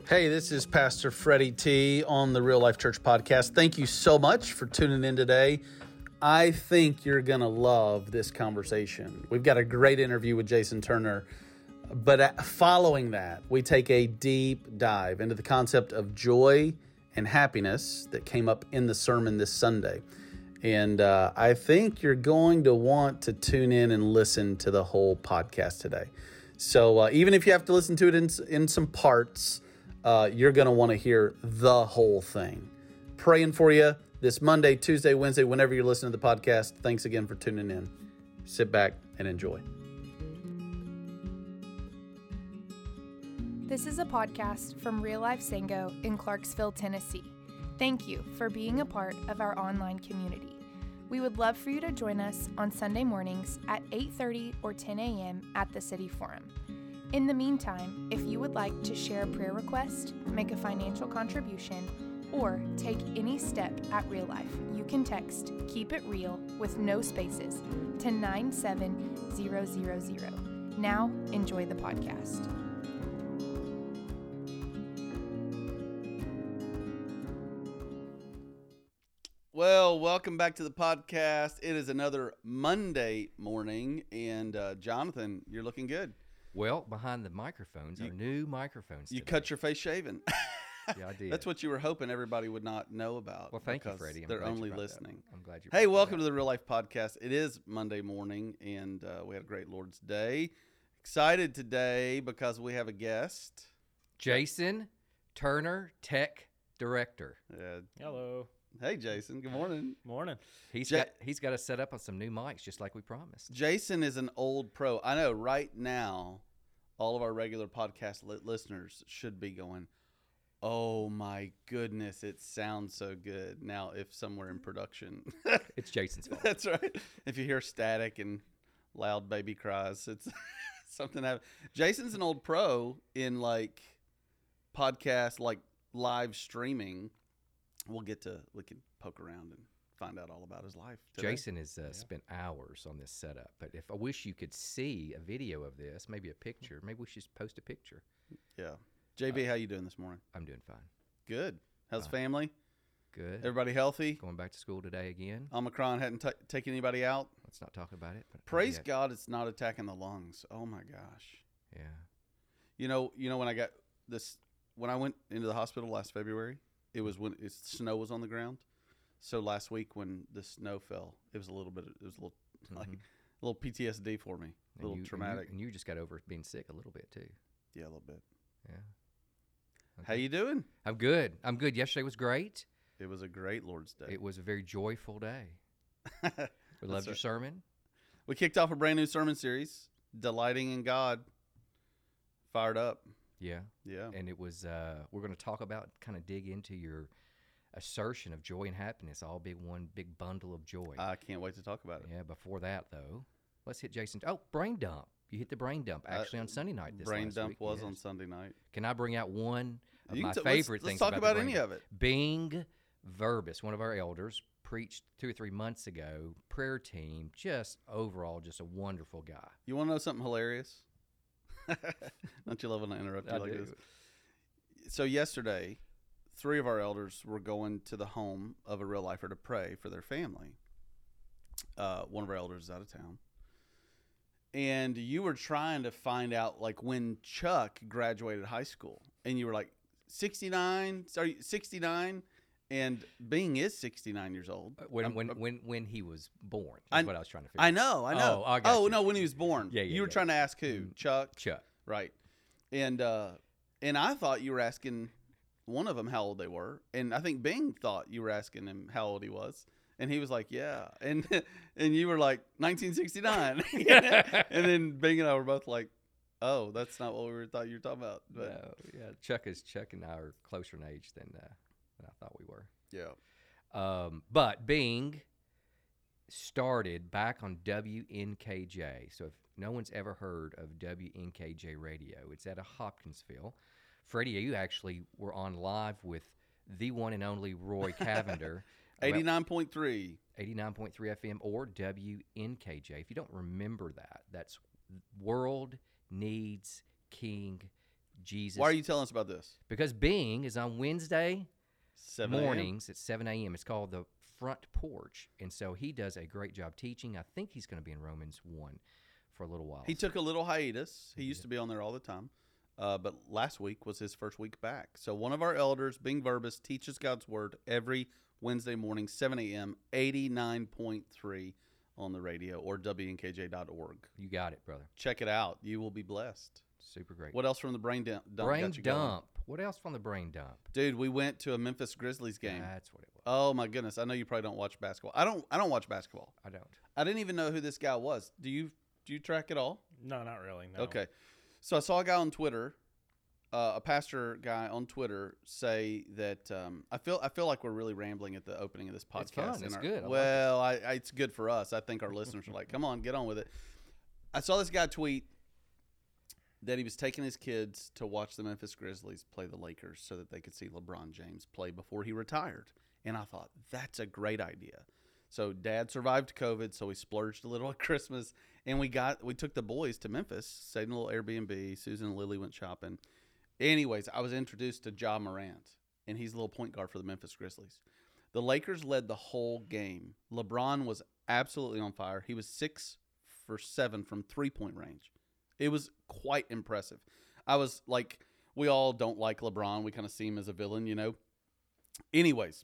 Hey, this is Pastor Freddie T on the Real Life Church Podcast. Thank you so much for tuning in today. I think you're going to love this conversation. We've got a great interview with Jason Turner, but following that, we take a deep dive into the concept of joy and happiness that came up in the sermon this Sunday. And I think you're going to want to tune in and listen to the whole podcast today. So even if you have to listen to it in some parts, you're going to want to hear the whole thing. Praying for you this Monday, Tuesday, Wednesday, whenever you're listening to the podcast. Thanks again for tuning in. Sit back and enjoy. This is a podcast from Real Life Sango in Clarksville, Tennessee. Thank you for being a part of our online community. We would love for you to join us on Sunday mornings at 8:30 or 10 a.m. at the City Forum. In the meantime, if you would like to share a prayer request, make a financial contribution, or take any step at Real Life, you can text Keep It Real with no spaces to 97000. Now, enjoy the podcast. Well, welcome back to the podcast. It is another Monday morning, and Jonathan, you're looking good. Well, behind the microphones, our new microphones. You today. cut your face shaving. Yeah, I did. That's what you were hoping everybody would not know about. Well, thank you, Freddie. They're only listening. I'm glad you. Hey, welcome to the Real Life Podcast. It is Monday morning, and we had a great Lord's Day. Excited today because we have a guest. Jason Turner, Tech Director. Hello. Hey, Jason. Good morning. Morning. He's got us set up on some new mics, just like we promised. Jason is an old pro. I know right now, all of our regular podcast listeners should be going, "Oh my goodness, it sounds so good." Now, if somewhere in production, It's Jason's fault. that's right. If you hear static and loud baby cries, it's something happened. Jason's an old pro in like podcast, like live streaming. We can poke around and find out all about his life today. Jason has spent hours on this setup, but if I wish you could see a video of this, maybe a picture, maybe we should post a picture. Yeah. JB, how you doing this morning? I'm doing fine. Good. How's family? Good. Everybody healthy? Going back to school today again. Omicron hadn't taken anybody out? Let's not talk about it. But Praise God it's not attacking the lungs. Oh, my gosh. Yeah. You know when I went into the hospital last February, it was when snow was on the ground. So last week when the snow fell, it was a little like a little PTSD for me, a little traumatic. And you just got over being sick a little bit too. Yeah, a little bit. Yeah. Okay. How you doing? I'm good. Yesterday was great. It was a great Lord's Day. It was a very joyful day. We loved your sermon. We kicked off a brand new sermon series, Delighting in God. Fired up. Yeah. Yeah. And it was, we're going to talk about, kind of dig into your assertion of joy and happiness, all big one big bundle of joy. I can't wait to talk about it. Yeah. Before that, though, let's hit Jason. Oh, brain dump. You hit the brain dump actually on Sunday night. Brain dump week. was on Sunday night. Can I bring out one of my let's favorite things? Let's talk about the any of it. Bing Verbis, one of our elders, preached 2 or 3 months ago. Prayer team, just overall, just a wonderful guy. You want to know something hilarious? Don't you love when I interrupt you like this? So yesterday, 3 of our elders were going to the home of a real lifer to pray for their family. One of our elders is out of town. And you were trying to find out like when Chuck graduated high school. And you were like, 69? Sorry, 69? And Bing is 69 years old. When he was born, that's what I was trying to figure out. I know. Oh, I got you. No, when he was born. Yeah, you were trying to ask who? Chuck? Chuck. Right. And I thought you were asking one of them how old they were. And I think Bing thought you were asking him how old he was. And he was like, yeah. And you were like, 1969. And then Bing and I were both like, oh, that's not what we thought you were talking about. But no, yeah. Chuck and I are closer in age than I thought we were. Yeah. But Bing started back on WNKJ. So if no one's ever heard of WNKJ radio, it's out of Hopkinsville. Freddie, you actually were on live with the one and only Roy Cavender. 89.3. 89.3 FM or WNKJ. If you don't remember that, that's World Needs King Jesus. Why are you telling us about this? Because Being is on Wednesday 7 a.m.? mornings at 7 a.m. It's called The Front Porch. And so he does a great job teaching. I think he's going to be in Romans 1 for a little while. He took a little hiatus. He used to be on there all the time. But last week was his first week back. So one of our elders, Bing Verbis, teaches God's Word every Wednesday morning, 7 a.m., 89.3 on the radio or WNKJ.org. You got it, brother. Check it out. You will be blessed. Super great. What else from the brain dump? Brain got you going? dump. What else from the brain dump? Dude, we went to a Memphis Grizzlies game. That's what it was. Oh my goodness! I know you probably don't watch basketball. I don't watch basketball. I don't. I didn't even know who this guy was. Do you track it all? No, not really. No. Okay. So I saw a guy on Twitter, a pastor guy on Twitter, say that I feel like we're really rambling at the opening of this podcast. It's fun. It's good. I like Well, it's good for us. I think our listeners are like, come on, get on with it. I saw this guy tweet that he was taking his kids to watch the Memphis Grizzlies play the Lakers so that they could see LeBron James play before he retired. And I thought, that's a great idea. So Dad survived COVID, so we splurged a little at Christmas, and we took the boys to Memphis, stayed in a little Airbnb. Susan and Lily went shopping. Anyways, I was introduced to Ja Morant, and he's a little point guard for the Memphis Grizzlies. The Lakers led the whole game. LeBron was absolutely on fire. He was 6 for 7 from three-point range. It was quite impressive. I was like, we all don't like LeBron. We kind of see him as a villain, you know. Anyways,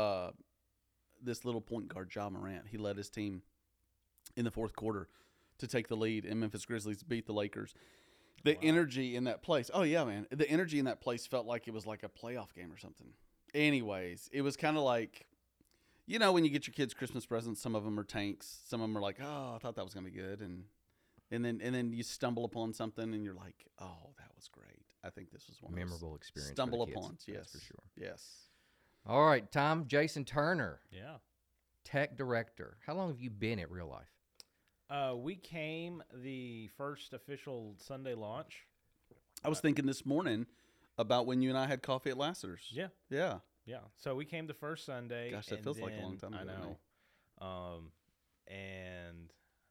this little point guard, Ja Morant, he led his team in the fourth quarter to take the lead, and Memphis Grizzlies beat the Lakers. The energy in that place, oh yeah, man, the energy in that place felt like it was like a playoff game or something. Anyways, it was kind of like, you know, when you get your kids Christmas presents, some of them are tanks, some of them are like, oh, I thought that was gonna be good, and then you stumble upon something and you're like, oh, that was great. I think this was one Memorable of those experience. stumble for the kids. upon. Yes, That's for sure. Yes. All right, Tom. Jason Turner, Yeah. tech director. How long have you been at Real Life? We came the first official Sunday launch. I was thinking this morning about when you and I had coffee at Lassiter's. Yeah. Yeah. Yeah. So we came the first Sunday. Gosh, that and feels like a long then- time ago I to me. know. And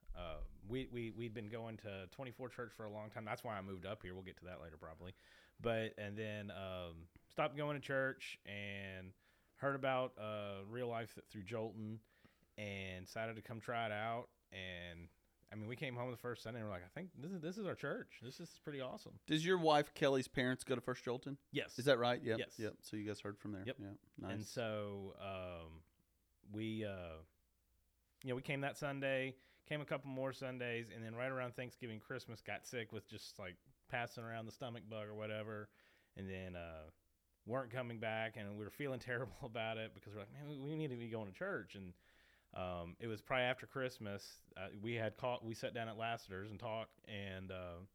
we'd been going to 24 Church for a long time. That's why I moved up here. We'll get to that later probably. And then stopped going to church and heard about Real Life through Jolton and decided to come try it out. And I mean, we came home the first Sunday and we're like, I think this is our church. This is pretty awesome. Does your wife Kelly's parents go to First Jolton? Yes. Is that right? Yep. Yes. Yep. So you guys heard from there. Yep. Yeah. Nice. And so we came that Sunday, came a couple more Sundays, and then right around Thanksgiving, Christmas, got sick with just like passing around the stomach bug or whatever, and then weren't coming back, and we were feeling terrible about it because we're like, man, we need to be going to church. And it was probably after Christmas. We sat down at Lassiter's and talked, and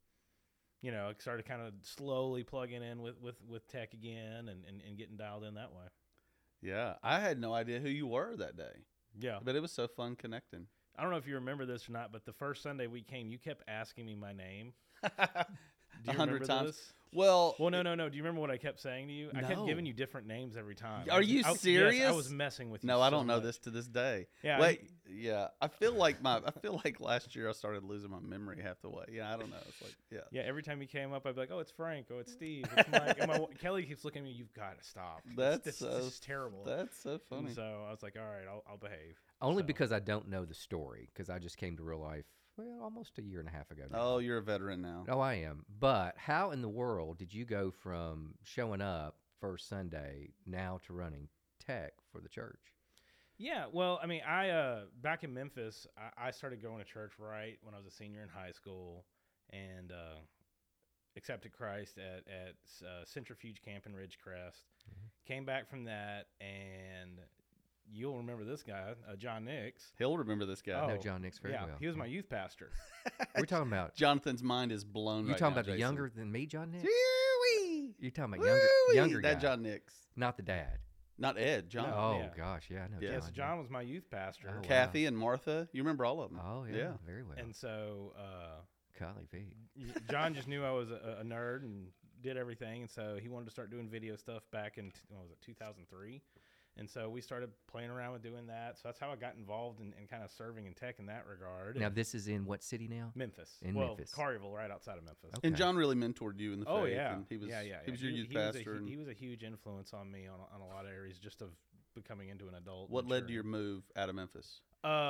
started kind of slowly plugging in with tech again and getting dialed in that way. Yeah. I had no idea who you were that day. Yeah. But it was so fun connecting. I don't know if you remember this or not, but the first Sunday we came, you kept asking me my name. Do you 100 remember times. this? Well, No. Do you remember what I kept saying to you? I kept No. giving you different names every time. Are you Yes, serious? I was messing with you. no, I so don't know much. this to this day. Yeah, Wait, yeah. I feel like last year I started losing my memory half the way. Yeah, I don't know. It's like, yeah. Yeah, every time you came up, I'd be like, "Oh, it's Frank. Oh, it's Steve. It's Mike." And Kelly keeps looking at me. You've got to stop. This is terrible. That's so funny. And so I was like, "All right, I'll behave." Only So- because I don't know the story, because I just came to Real Life, almost a year and a half ago now. Oh, you're a veteran now. Oh, I am. But how in the world did you go from showing up first Sunday now to running tech for the church? Yeah, well, I mean, I back in Memphis, I started going to church right when I was a senior in high school, and accepted Christ at Centrifuge Camp in Ridgecrest. Mm-hmm. Came back from that, and you'll remember this guy, John Nix. He'll remember this guy. I know Oh, John Nix very yeah, well. he was my youth pastor. We're talking about. Jonathan's mind is blown. You right talking now, about the Jason. younger than me, John Nix? Woo-wee. You're talking about Woo-wee. younger guy, That John Nix, not the dad. not Ed. John. No. Oh yeah. gosh, yeah, I know. Yeah. Yes, John. John was my youth pastor. Oh, wow. Kathy and Martha. You remember all of them? Oh yeah, Yeah. very well. And so Golly Pete. John just knew I was a nerd and did everything, and so he wanted to start doing video stuff back in 2003, And so we started playing around with doing that. So that's how I got involved in kind of serving in tech in that regard. Now, And this is in what city now? Memphis. In well, Memphis. Collierville, right outside of Memphis. Okay. And John really mentored you in the faith. Oh yeah, And he was yeah. he was your youth he was pastor. he was a huge influence on me on a lot of areas, just of becoming into an adult. What led to maturing. your move out of Memphis?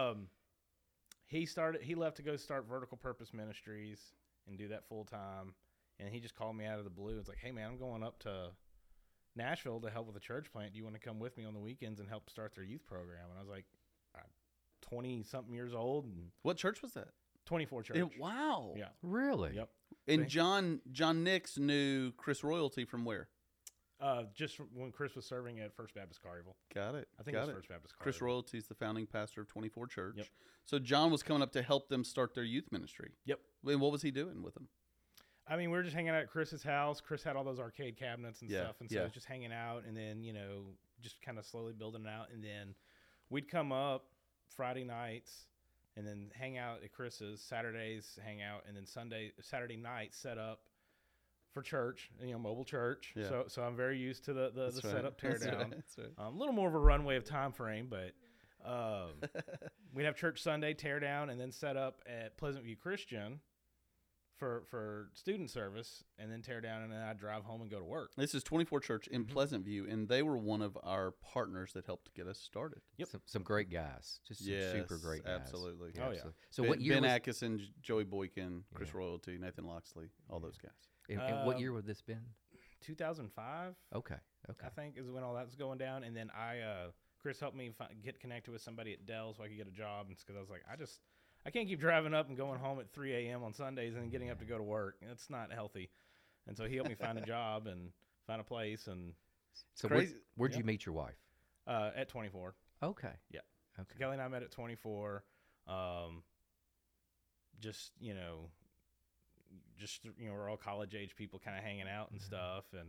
He left to go start Vertical Purpose Ministries and do that full time. And he just called me out of the blue. It's like, hey man, I'm going up to Nashville to help with a church plant. Do you want to come with me on the weekends and help start their youth program? And I was like, 20 something years old and What church was that? 24 church. Wow. Yeah. Really? Yep. And John Nix knew Chris Royalty from where? Just from when Chris was serving at First Baptist Collierville. Got it. I think Got it was it. First Baptist Collierville. Chris Royalty is the founding pastor of 24 Church. Yep. So John was coming up to help them start their youth ministry. Yep. And what was he doing with them? I mean, we were just hanging out at Chris's house. Chris had all those arcade cabinets and Yeah, stuff. And so yeah. it was just hanging out and then, just kind of slowly building it out. And then we'd come up Friday nights and then hang out at Chris's. Saturdays hang out. And then Saturday night set up for church, mobile church. Yeah. So I'm very used to the That's right. setup, tear That's down. right. That's right. A little more of a runway of time frame, but we'd have church Sunday, tear down, and then set up at Pleasant View Christian for student service, and then tear down, and then I'd drive home and go to work. This is 24 Church in Mm-hmm. Pleasant View, and they were one of our partners that helped get us started. Yep. Some great guys. Just some super great guys. Absolutely. Oh, yeah. So what year Ben was, Atkinson, Joey Boykin, Chris Yeah. Royalty, Nathan Loxley, all those guys. and what year would this been? 2005, Okay. I think, is when all that was going down, and then Chris helped me get connected with somebody at Dell so I could get a job, and because I was like, I can't keep driving up and going home at 3 a.m. on Sundays and then getting up to go to work. That's not healthy. And so he helped me find a job and find a place, and So crazy. where'd you Yep. meet your wife? at 24. Okay. Yeah. Okay. So Kelly and I met at 24. We're all college age people kind of hanging out and stuff. And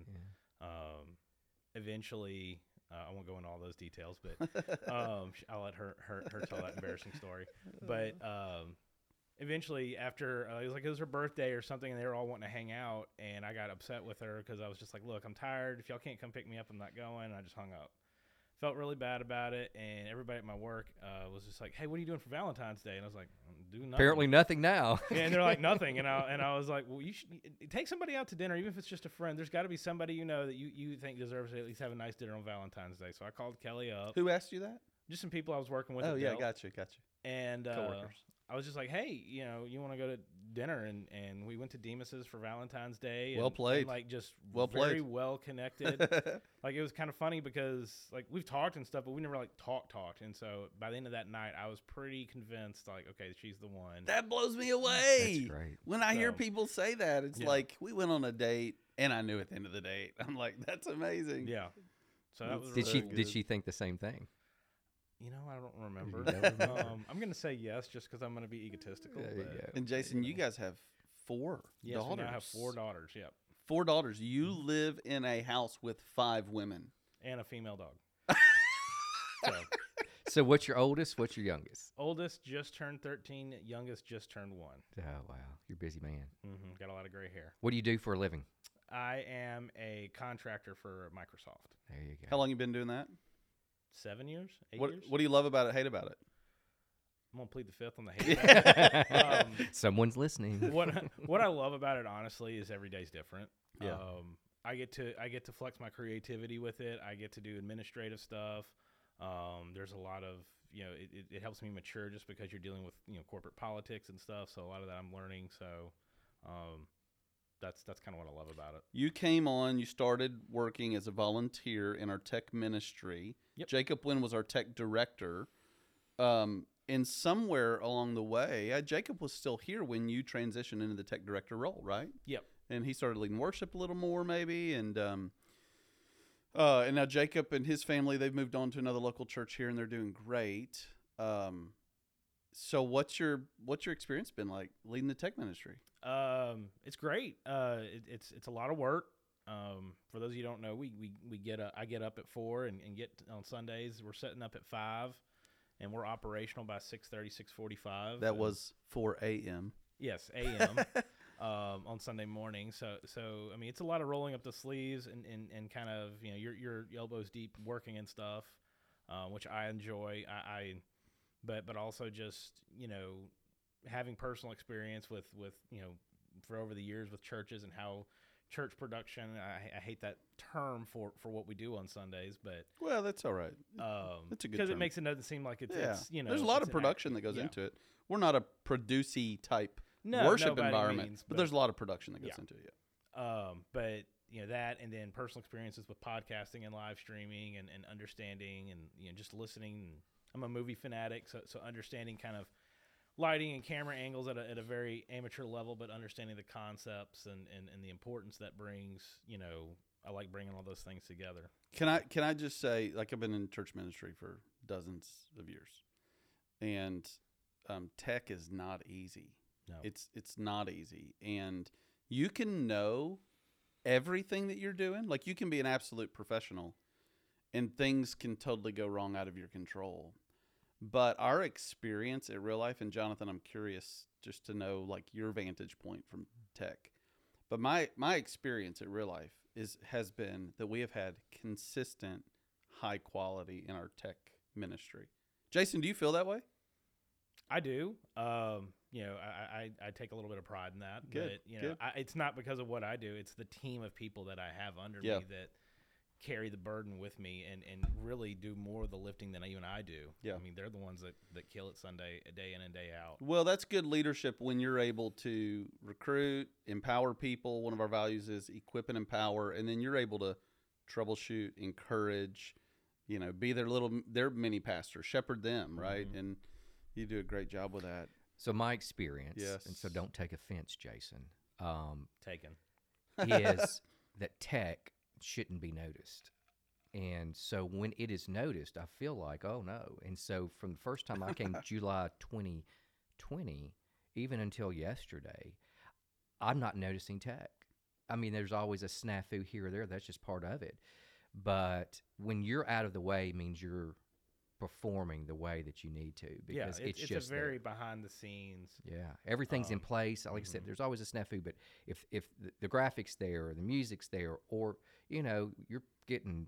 eventually, I won't go into all those details, but I'll let her tell that embarrassing story. But eventually, after it was her birthday or something, and they were all wanting to hang out, and I got upset with her because I was just like, look, I'm tired. If y'all can't come pick me up, I'm not going. And I just hung up. Felt really bad about it, and everybody at my work was just like, hey, what are you doing for Valentine's Day? And I was like, do nothing. Apparently nothing now. Yeah, and they're like, nothing. And I was like, well, you should take somebody out to dinner, even if it's just a friend. There's got to be somebody that you think deserves to at least have a nice dinner on Valentine's Day. So I called Kelly up. Who asked you that? Just some people I was working with. Oh, at yeah, Dell. gotcha. And Coworkers. I was just like, hey, you want to go to dinner? And we went to Demas's for Valentine's Day. Well played. And just Well very played. well connected. Like, it was kind of funny because, like, we've talked and stuff, but we never, like, talked. And so by the end of that night, I was pretty convinced, like, okay, she's the one. That blows me away. That's great. When I hear So- people say that, it's Yeah. like, we went on a date, and I knew at the end of the date. I'm like, that's amazing. Yeah. So that was Did really she good. think the same thing? I don't remember. You don't remember? I'm going to say yes just because I'm going to be egotistical. There you but go. And Jason, you guys have 4 yes, daughters. we now have 4 daughters, yep, 4 daughters. You live in a house with 5 women. and a female dog. So, So what's your oldest? What's your youngest? oldest just turned 13, youngest just turned 1. Oh, wow. You're a busy man. Got a lot of gray hair. What do you do for a living? I am a contractor for Microsoft. There you go. How long you been doing that? 7 years? 8 What years? What do you love about it, hate about it? I'm going to plead the fifth on the hate. Someone's listening. What I love about it, honestly, is every day's different. Yeah. I get to flex my creativity with it. I get to do administrative stuff. There's a lot of it helps me mature just because you're dealing with corporate politics and stuff. So a lot of that I'm learning. So that's kind of what I love about it. You came on, you started working as a volunteer in our tech ministry. Yep. Jacob Wynn was our tech director. And somewhere along the way, Jacob was still here when you transitioned into the tech director role, right? Yep. And he started leading worship a little more, maybe. And now Jacob and his family, they've moved on to another local church here, and they're doing great. So what's your experience been like leading the tech ministry? It's great. It's a lot of work. For those of you who don't know, I get up at 4 and get on Sundays. We're setting up at 5, and we're operational by 6:30, 6:45. That was 4 a.m. Yes, a.m. on Sunday morning. So I mean, it's a lot of rolling up the sleeves and kind of, you know, your elbows deep working and stuff, which I enjoy. But also just, you know, having personal experience with you know, for over the years with churches and how church production, I hate that term for what we do on Sundays, but well, that's all right. That's a good because term. it makes it doesn't seem like it's you know, there's a lot it's of production that goes yeah. into it. We're not a producey type No, worship by any environment, means, but there's a lot of production that goes yeah. into it. Yeah. But you know, that, and then personal experiences with podcasting and live streaming and understanding and, you know, just listening. I'm a movie fanatic, so understanding kind of lighting and camera angles at a very amateur level, but understanding the concepts and the importance that brings, you know, I like bringing all those things together. Can I just say, like, I've been in church ministry for dozens of years, and tech is not easy. No. It's not easy, and you can know everything that you're doing. Like, you can be an absolute professional, and things can totally go wrong out of your control. But our experience at Real Life, and Jonathan, I'm curious just to know, like, your vantage point from tech. But my experience at Real Life has been that we have had consistent high quality in our tech ministry. Jason, do you feel that way? I do. You know, I take a little bit of pride in that. Good, But, you know, good. it's not because of what I do. It's the team of people that I have under Yeah. me that carry the burden with me and really do more of the lifting than even I do. Yeah. I mean, they're the ones that kill it Sunday, day in and day out. Well, that's good leadership when you're able to recruit, empower people. One of our values is equip and empower, and then you're able to troubleshoot, encourage, you know, be their mini pastor, shepherd them, right? Mhm. And you do a great job with that. So my experience, Yes. and so don't take offense, Jason, Taken. is that tech shouldn't be noticed. And so when it is noticed, I feel like, oh no. And so from the first time I came July 2020, even until yesterday, I'm not noticing tech. I mean, there's always a snafu here or there. That's just part of it. But when you're out of the way, it means you're performing the way that you need to, because Yeah, it's just a very there. behind the scenes. Yeah, everything's in place. Like I said, there's always a snafu, but if the graphics there, or the music's there, or you know, you're getting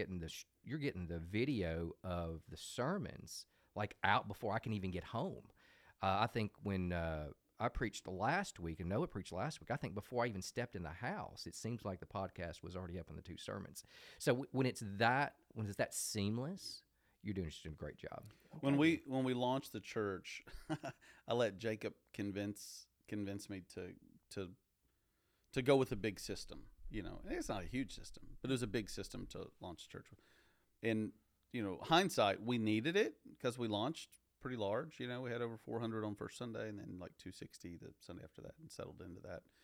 the video of the sermons like out before I can even get home. I think when I preached last week, and Noah preached last week, I think before I even stepped in the house, it seems like the podcast was already up on the two sermons. So when it's that seamless, you're doing just a great job. When we launched the church, I let Jacob convince me to go with a big system. You know, and it's not a huge system, but it was a big system to launch the church with. And you know, hindsight, we needed it because we launched pretty large. You know, we had over 400 on first Sunday, and then like 260 the Sunday after that, and settled into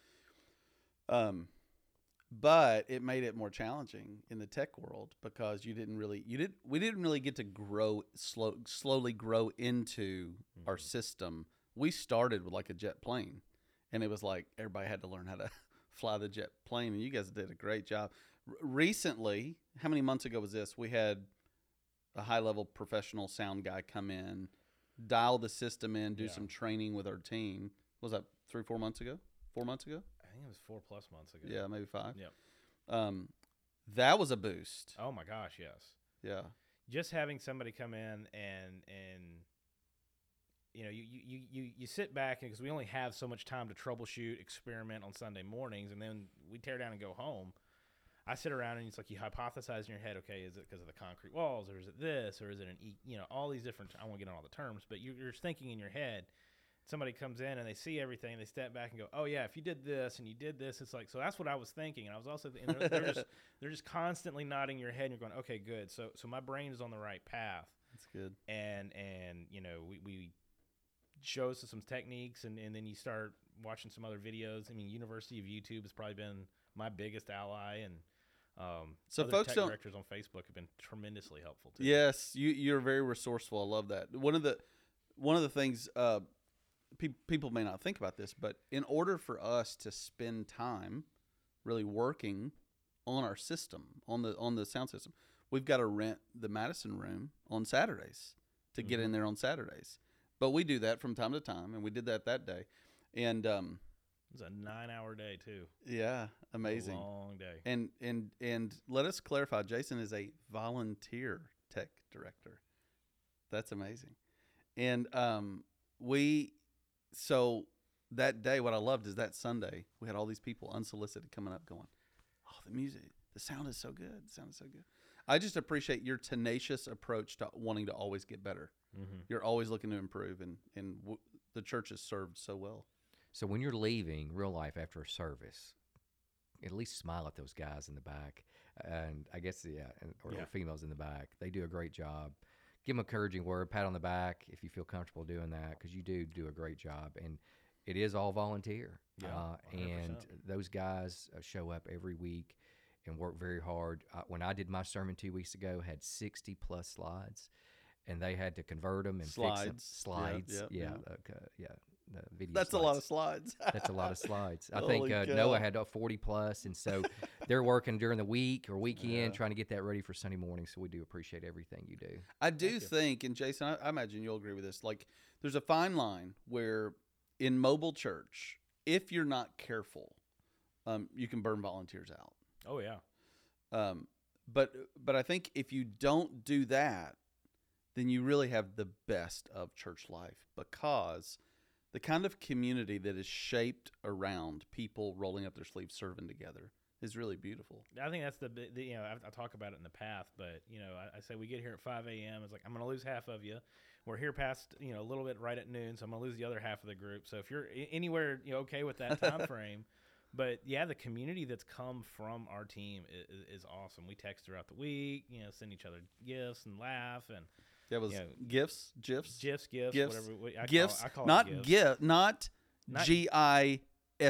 that. But it made it more challenging in the tech world because we didn't really get to slowly grow into our system. We started with like a jet plane, and it was like everybody had to learn how to fly the jet plane, and you guys did a great job. Recently, how many months ago was this? We had a high-level professional sound guy come in, dial the system in, do some training with our team. What was that 3-4 months ago? 4 months ago? I think it was 4+ months ago. Yeah, maybe 5. Yep. That was a boost. Oh my gosh, yes. Yeah. Just having somebody come in and you know, you sit back, because we only have so much time to troubleshoot, experiment on Sunday mornings, and then we tear down and go home. I sit around and it's like you hypothesize in your head, okay, is it because of the concrete walls, or is it this, or is it you know, all these different, I won't get on all the terms, but you're thinking in your head. Somebody comes in and they see everything, and they step back and go, oh yeah, if you did this and you did this, it's like, so that's what I was thinking. And I was also, and they're just constantly nodding your head, and you're going, okay, good. So my brain is on the right path. That's good. And you know, we show us some techniques, and then you start watching some other videos. I mean, University of YouTube has probably been my biggest ally, and so other folks tech directors on Facebook have been tremendously helpful too. Yes, you're very resourceful. I love that. One of the things people may not think about this, but in order for us to spend time really working on our system, on the sound system, we've got to rent the Madison room on Saturdays to get in there on Saturdays. But we do that from time to time, and we did that day. And It's a 9-hour day too. Yeah, amazing. A long day. And let us clarify, Jason is a volunteer tech director. That's amazing. And so that day, what I loved is that Sunday, we had all these people unsolicited coming up going, oh, the sound is so good. The sound is so good. I just appreciate your tenacious approach to wanting to always get better. Mm-hmm. You're always looking to improve, and the church has served so well. So when you're leaving Real Life after a service, at least smile at those guys in the back, and I guess or females in the back. They do a great job. Give them an encouraging word, pat on the back if you feel comfortable doing that, because you do a great job, and it is all volunteer. Yeah, and those guys show up every week and work very hard. When I did my sermon 2 weeks ago, had 60 plus slides, and they had to convert them and fix them. Slides. The video That's slides. a lot of slides. That's a lot of slides. I Holy think cow. Noah had 40 plus, and so they're working during the week or weekend trying to get that ready for Sunday morning. So we do appreciate everything you do. I do think, and Jason, I imagine you'll agree with this, like there's a fine line where in mobile church, if you're not careful, you can burn volunteers out. Oh yeah. But I think if you don't do that, then you really have the best of church life, because the kind of community that is shaped around people rolling up their sleeves serving together is really beautiful. I think that's I talk about it in the past, but I say we get here at 5 a.m. It's like, I'm going to lose half of you. We're here past a little bit right at noon, so I'm going to lose the other half of the group. So if you're anywhere okay with that time frame, but yeah, the community that's come from our team is awesome. We text throughout the week, send each other gifts and laugh and. That was GIFs, GIFs, whatever. GIFs, I call not it GIF, not GIFTS.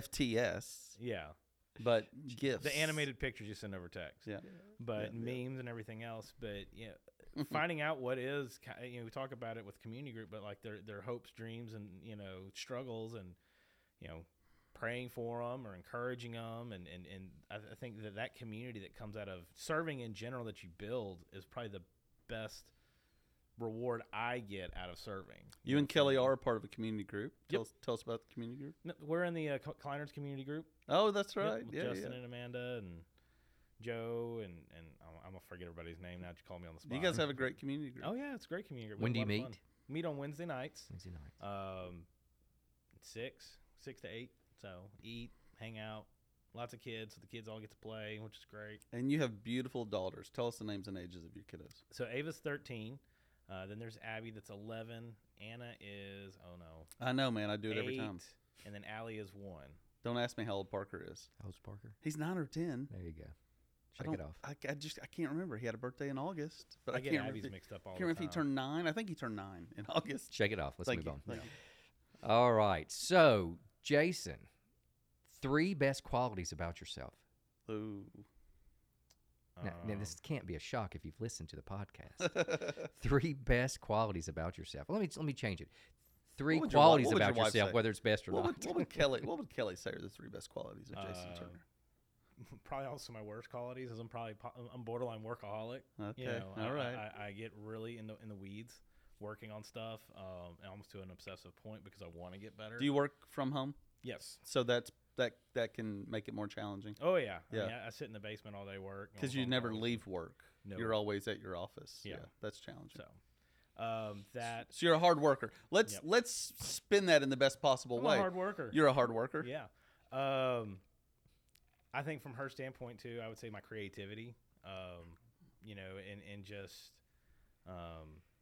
Yeah, but GIFs. The animated pictures you send over text. Yeah, but memes and everything else. But finding out what is, we talk about it with community group, but like their hopes, dreams, and struggles, and praying for them or encouraging them, and I think that community that comes out of serving in general that you build is probably the best reward I get out of serving. You and Kelly are a part of a community group. Tell us about the community group. No, we're in the Kleiners community group. Oh, that's right. With Justin and Amanda and Joe and I'm gonna forget everybody's name now that you call me on the spot. You guys have a great community group. Oh yeah, it's a great community group. When do you meet? Meet on Wednesday nights. 6 to 8. So eat, hang out. Lots of kids, so the kids all get to play, which is great. And you have beautiful daughters. Tell us the names and ages of your kiddos. So Ava's 13. Then there's Abby that's 11. Anna is, I know, man. I do it 8, every time. And then Allie is 1. Don't ask me how old Parker is. How's Parker? He's 9 or 10. There you go. Shake it off. I can't remember. He had a birthday in August, but I get can't Abby's remember. mixed up all Can't the remember time. if he turned 9. I think he turned 9 in August. Shake it off. Let's Thank move you. on. Thank you. All right. So, Jason, 3 best qualities about yourself. Ooh. Now, this can't be a shock if you've listened to the podcast. 3 best qualities about yourself. Let me change it. 3 qualities about yourself, whether it's best or not. What would Kelly say are the 3 best qualities of Jason Turner? Probably also my worst qualities is I'm borderline workaholic. Okay, all right. I get really in the weeds working on stuff, almost to an obsessive point because I want to get better. Do you work from home? Yes. So that can make it more challenging. Oh yeah. Yeah. I mean, I sit in the basement all day work. Because you never leave work. No. You're always at your office. Yeah. That's challenging. So you're a hard worker. Let's spin that in the best possible I'm way. a hard worker. You're a hard worker. Yeah. I think from her standpoint too, I would say my creativity, and just, I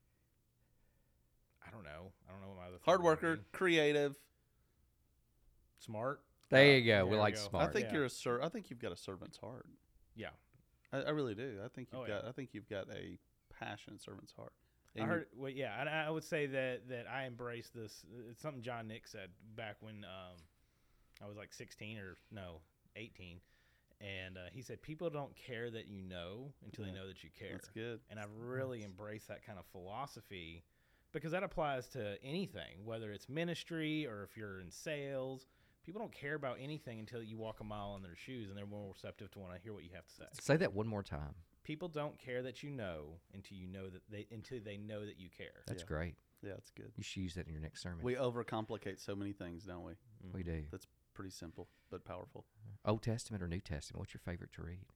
don't know what my other Hard thing would worker, be. creative. Smart. There you go. There We we like go. smart. I think I think you've got a servant's heart. Yeah. I really do. I think Oh, yeah. I think you've got a passionate servant's heart. I heard. Well, yeah, and I would say that I embrace this. It's something John Nick said back when I was like 16 or 18, and he said people don't care that you know until they know that you care. That's good. And I've really embraced that kind of philosophy because that applies to anything, whether it's ministry or if you're in sales. People don't care about anything until you walk a mile in their shoes, and they're more receptive to want to hear what you have to say. Say that one more time. People don't care that you know until they know that you care. That's Yeah. great. Yeah, that's good. You should use that in your next sermon. We overcomplicate so many things, don't we? We do. pretty simple but powerful. Old Testament or New Testament? What's your favorite to read?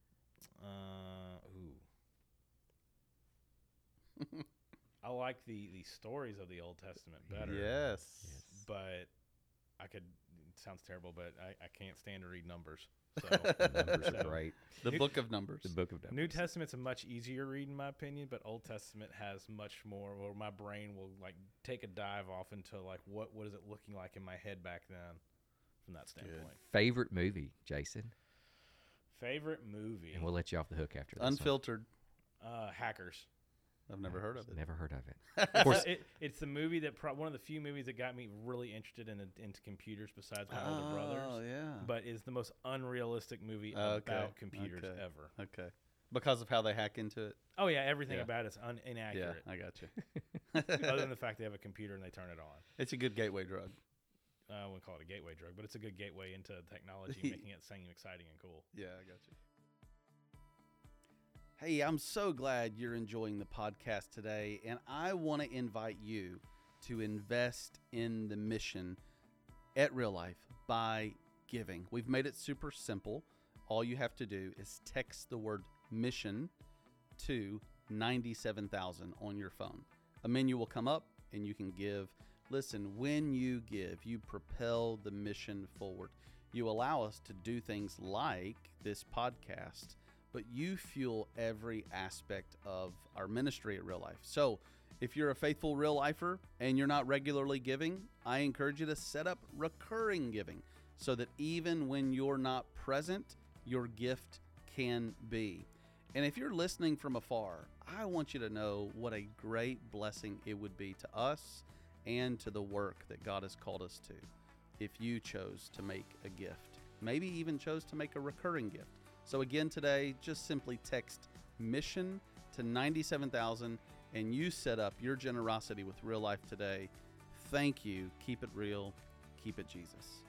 I like the stories of the Old Testament better. Yes. But it sounds terrible, but I can't stand to read Numbers. So Numbers are great. The book of Numbers. The book of Numbers. New Testament's a much easier read in my opinion, but Old Testament has much more, or my brain will like take a dive off into like what is it looking like in my head back then from that standpoint. Favorite movie, Jason? Favorite movie? And we'll let you off the hook after this. Unfiltered. Hackers. I've never heard of it. Never heard of it. Of course, it's the movie that one of the few movies that got me really interested into computers besides my older brothers. Oh, yeah. But it's the most unrealistic movie about computers ever. Okay. Because of how they hack into it? Oh, yeah. Everything about it's inaccurate. Yeah, I got you. Other than the fact they have a computer and they turn it on. It's a good gateway drug. I wouldn't call it a gateway drug, but it's a good gateway into technology, making it seem exciting and cool. Yeah, I got you. Hey, I'm so glad you're enjoying the podcast today, and I want to invite you to invest in the mission at Real Life by giving. We've made it super simple. All you have to do is text the word mission to 97,000 on your phone. A menu will come up and you can give. Listen, when you give, you propel the mission forward. You allow us to do things like this podcast, but you fuel every aspect of our ministry at Real Life. So if you're a faithful real lifer and you're not regularly giving, I encourage you to set up recurring giving so that even when you're not present, your gift can be. And if you're listening from afar, I want you to know what a great blessing it would be to us and to the work that God has called us to if you chose to make a gift, maybe even chose to make a recurring gift. So again today, just simply text mission to 97,000 and you set up your generosity with Real Life today. Thank you. Keep it real. Keep it Jesus.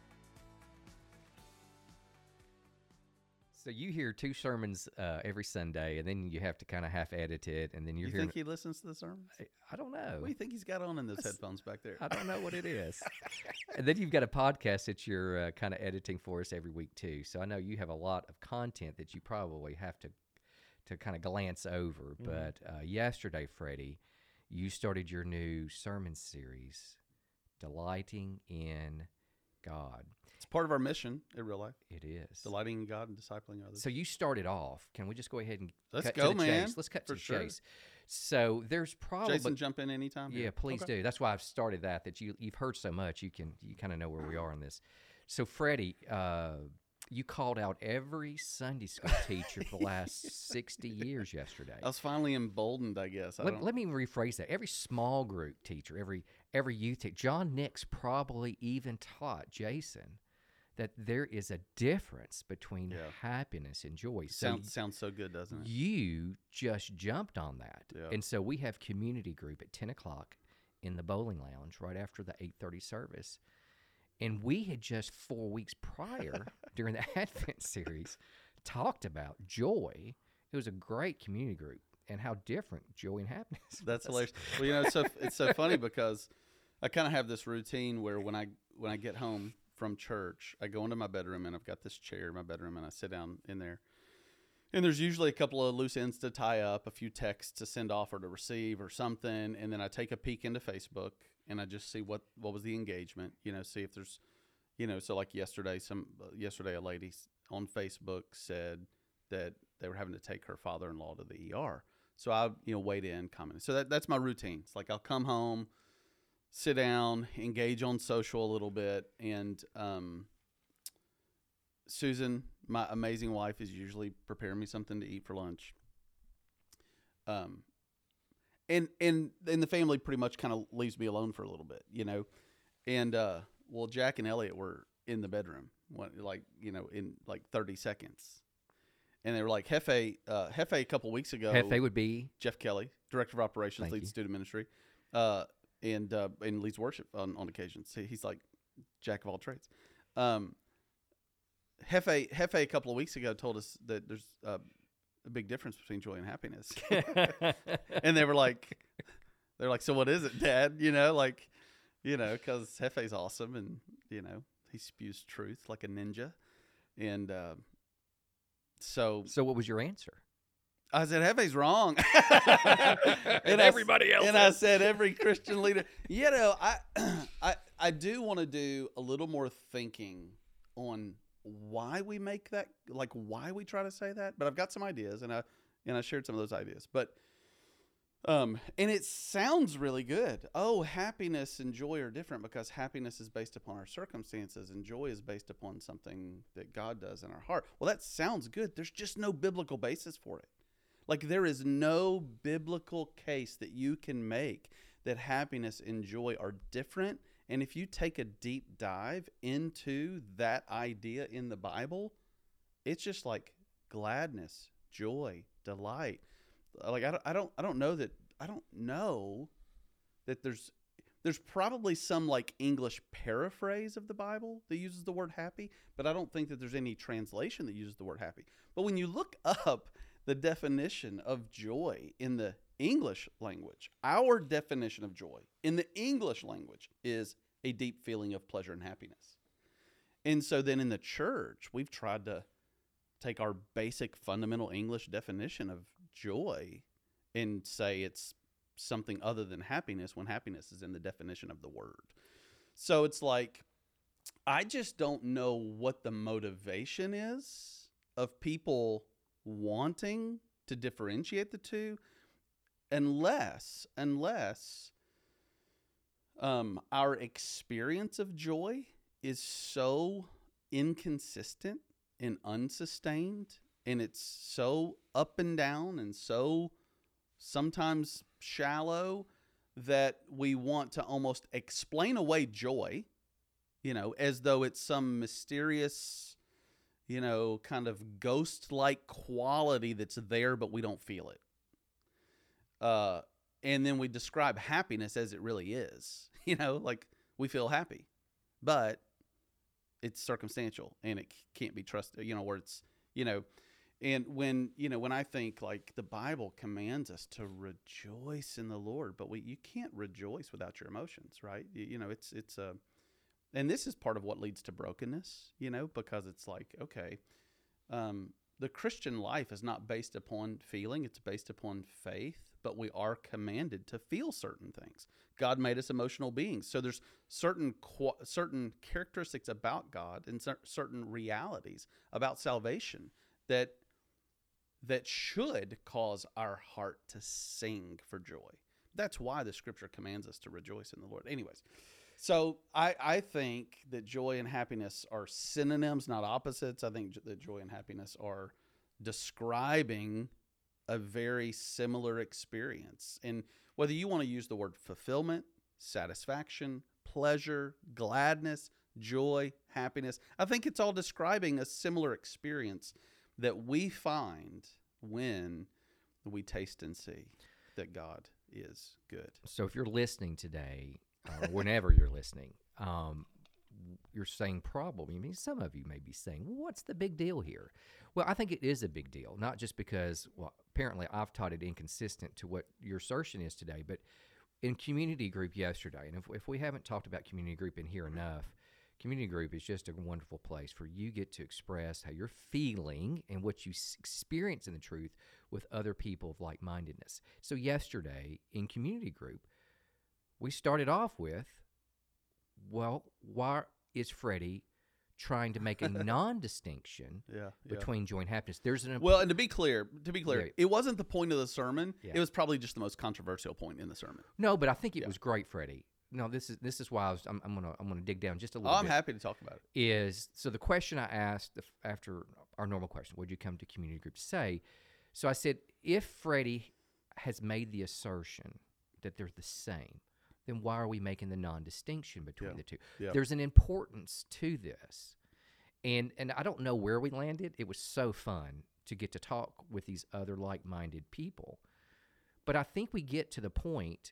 so you hear 2 sermons every Sunday, and then you have to kind of half edit it, and then you're You hearing. think he listens to the sermons? I don't know. What do you think he's got on in those headphones back there? I don't know what it is. And then you've got a podcast that you're kind of editing for us every week too. So I know you have a lot of content that you probably have to kind of glance over. Mm-hmm. But yesterday, Freddie, you started your new sermon series, Delighting in God. It's part of our mission in Real Life. It is. Delighting in God and discipling others. So you started off. Can we just go ahead and Let's cut go, to the man. chase? Let's cut to For the sure. chase. So there's probably Jason, jump in anytime. Yeah, please do. That's why I've started that you've heard so much. You kind of know where we are on this. So Freddie, you called out every Sunday school teacher for the last 60 years yesterday. I was finally emboldened, I guess. Let me rephrase that. Every small group teacher, every youth teacher, John Nix probably even taught Jason that there is a difference between happiness and joy. Sounds so good, doesn't it? You just jumped on that. Yeah. And so we have community group at 10 o'clock in the bowling lounge right after the 8:30 service. And we had just 4 weeks prior during the Advent series talked about joy. It was a great community group and how different joy and happiness That's was. hilarious. Well, it's so funny because I kind of have this routine where when I get home from church, I go into my bedroom and I've got this chair in my bedroom and I sit down in there. And there's usually a couple of loose ends to tie up, a few texts to send off or to receive or something. And then I take a peek into Facebook and I just see what was the engagement, see if there's, so like yesterday a lady on Facebook said that they were having to take her father-in-law to the ER. So I, weighed in, commented. So that's my routine. It's like I'll come home, sit down, engage on social a little bit, and Susan, my amazing wife, is usually preparing me something to eat for lunch. And the family pretty much kind of leaves me alone for a little bit, And well, Jack and Elliot were in the bedroom, in like 30 seconds. And they were like, Hefe a couple weeks ago. Hefe would be? Jeff Kelly, Director of Operations, Thank leads you. student ministry, and leads worship on occasions. He's like jack of all trades. Hefe a couple of weeks ago told us that there's a big difference between joy and happiness. And they're like, so what is it, Dad? Because Hefe's awesome, and He spews truth like a ninja. And so what was your answer? I said, Hefe's wrong. And everybody else. And I said, every Christian leader. You know, I do want to do a little more thinking on why we make that, like why we try to say that. But I've got some ideas, and I shared some of those ideas. But and it sounds really good. Oh, happiness and joy are different because happiness is based upon our circumstances and joy is based upon something that God does in our heart. Well, that sounds good. There's just no biblical basis for it. Like there is no biblical case that you can make that happiness and joy are different. And if you take a deep dive into that idea in the Bible, it's just like gladness, joy, delight. Like I don't know that there's probably some like English paraphrase of the Bible that uses the word happy, but I don't think that there's any translation that uses the word happy. But when you look up the definition of joy in the English language, our definition of joy in the English language is a deep feeling of pleasure and happiness. And so then in the church, we've tried to take our basic fundamental English definition of joy and say it's something other than happiness when happiness is in the definition of the word. So it's like, I just don't know what the motivation is of people wanting to differentiate the two unless our experience of joy is so inconsistent and unsustained, and it's so up and down and so sometimes shallow that we want to almost explain away joy, as though it's some mysterious, kind of ghost-like quality that's there, but we don't feel it. And then we describe happiness as it really is, like we feel happy, but it's circumstantial and it can't be trusted, where it's, and when I think like the Bible commands us to rejoice in the Lord, but you can't rejoice without your emotions, right? And this is part of what leads to brokenness, because it's like, okay, the Christian life is not based upon feeling, it's based upon faith, but we are commanded to feel certain things. God made us emotional beings. So there's certain characteristics about God and certain realities about salvation that should cause our heart to sing for joy. That's why the scripture commands us to rejoice in the Lord. Anyways, so I think that joy and happiness are synonyms, not opposites. I think that joy and happiness are describing a very similar experience. And whether you want to use the word fulfillment, satisfaction, pleasure, gladness, joy, happiness, I think it's all describing a similar experience that we find when we taste and see that God is good. So if you're listening today, or whenever you're listening, you're saying probably, some of you may be saying, well, what's the big deal here? Well, I think it is a big deal, not just because, apparently I've taught it inconsistent to what your assertion is today, but in community group yesterday, and if we haven't talked about community group in here enough, community group is just a wonderful place where you get to express how you're feeling and what you experience in the truth with other people of like-mindedness. So yesterday in community group, we started off with, why is Freddie trying to make a non-distinction between joy and happiness? And to be clear, it wasn't the point of the sermon. Yeah. It was probably just the most controversial point in the sermon. No, but I think it was great, Freddie. No, this is why I'm gonna dig down just a little bit. I'm happy to talk about it. So the question I asked after our normal question, what did you come to community group to say? So I said, if Freddie has made the assertion that they're the same, then why are we making the non-distinction between the two? Yeah. There's an importance to this. And I don't know where we landed. It was so fun to get to talk with these other like-minded people. But I think we got to the point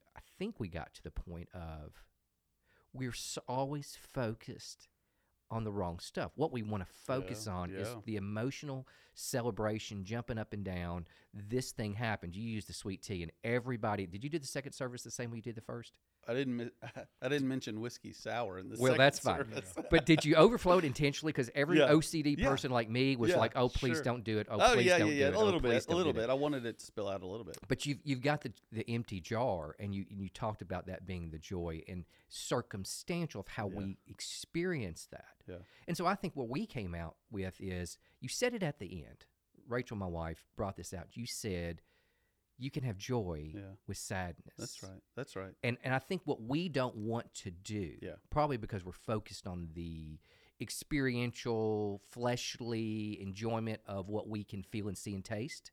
of we're always focused on the wrong stuff. What we want to focus on is the emotional celebration, jumping up and down. This thing happened. You used the sweet tea, and everybody. Did you do the second service the same way you did the first? I didn't mention whiskey sour in the Well, second that's fine. service. But did you overflow it intentionally? Because every Yeah. OCD Yeah. person like me was Yeah, like, "Oh, please sure. don't do it. Oh, Oh please yeah, don't yeah, do yeah. it. A Oh, little please bit, a don't little do bit. that." I wanted it to spill out a little bit. But you've got the empty jar, and you talked about that being the joy and circumstantial of how we experience that. Yeah. And so I think what we came out with is you said it at the end. Rachel, my wife, brought this out. You said you can have joy with sadness. That's right. That's right. And I think what we don't want to do, probably because we're focused on the experiential, fleshly enjoyment of what we can feel and see and taste,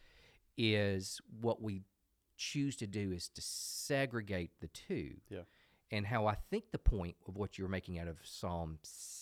is what we choose to do is to segregate the two. Yeah. And how I think the point of what you were making out of Psalm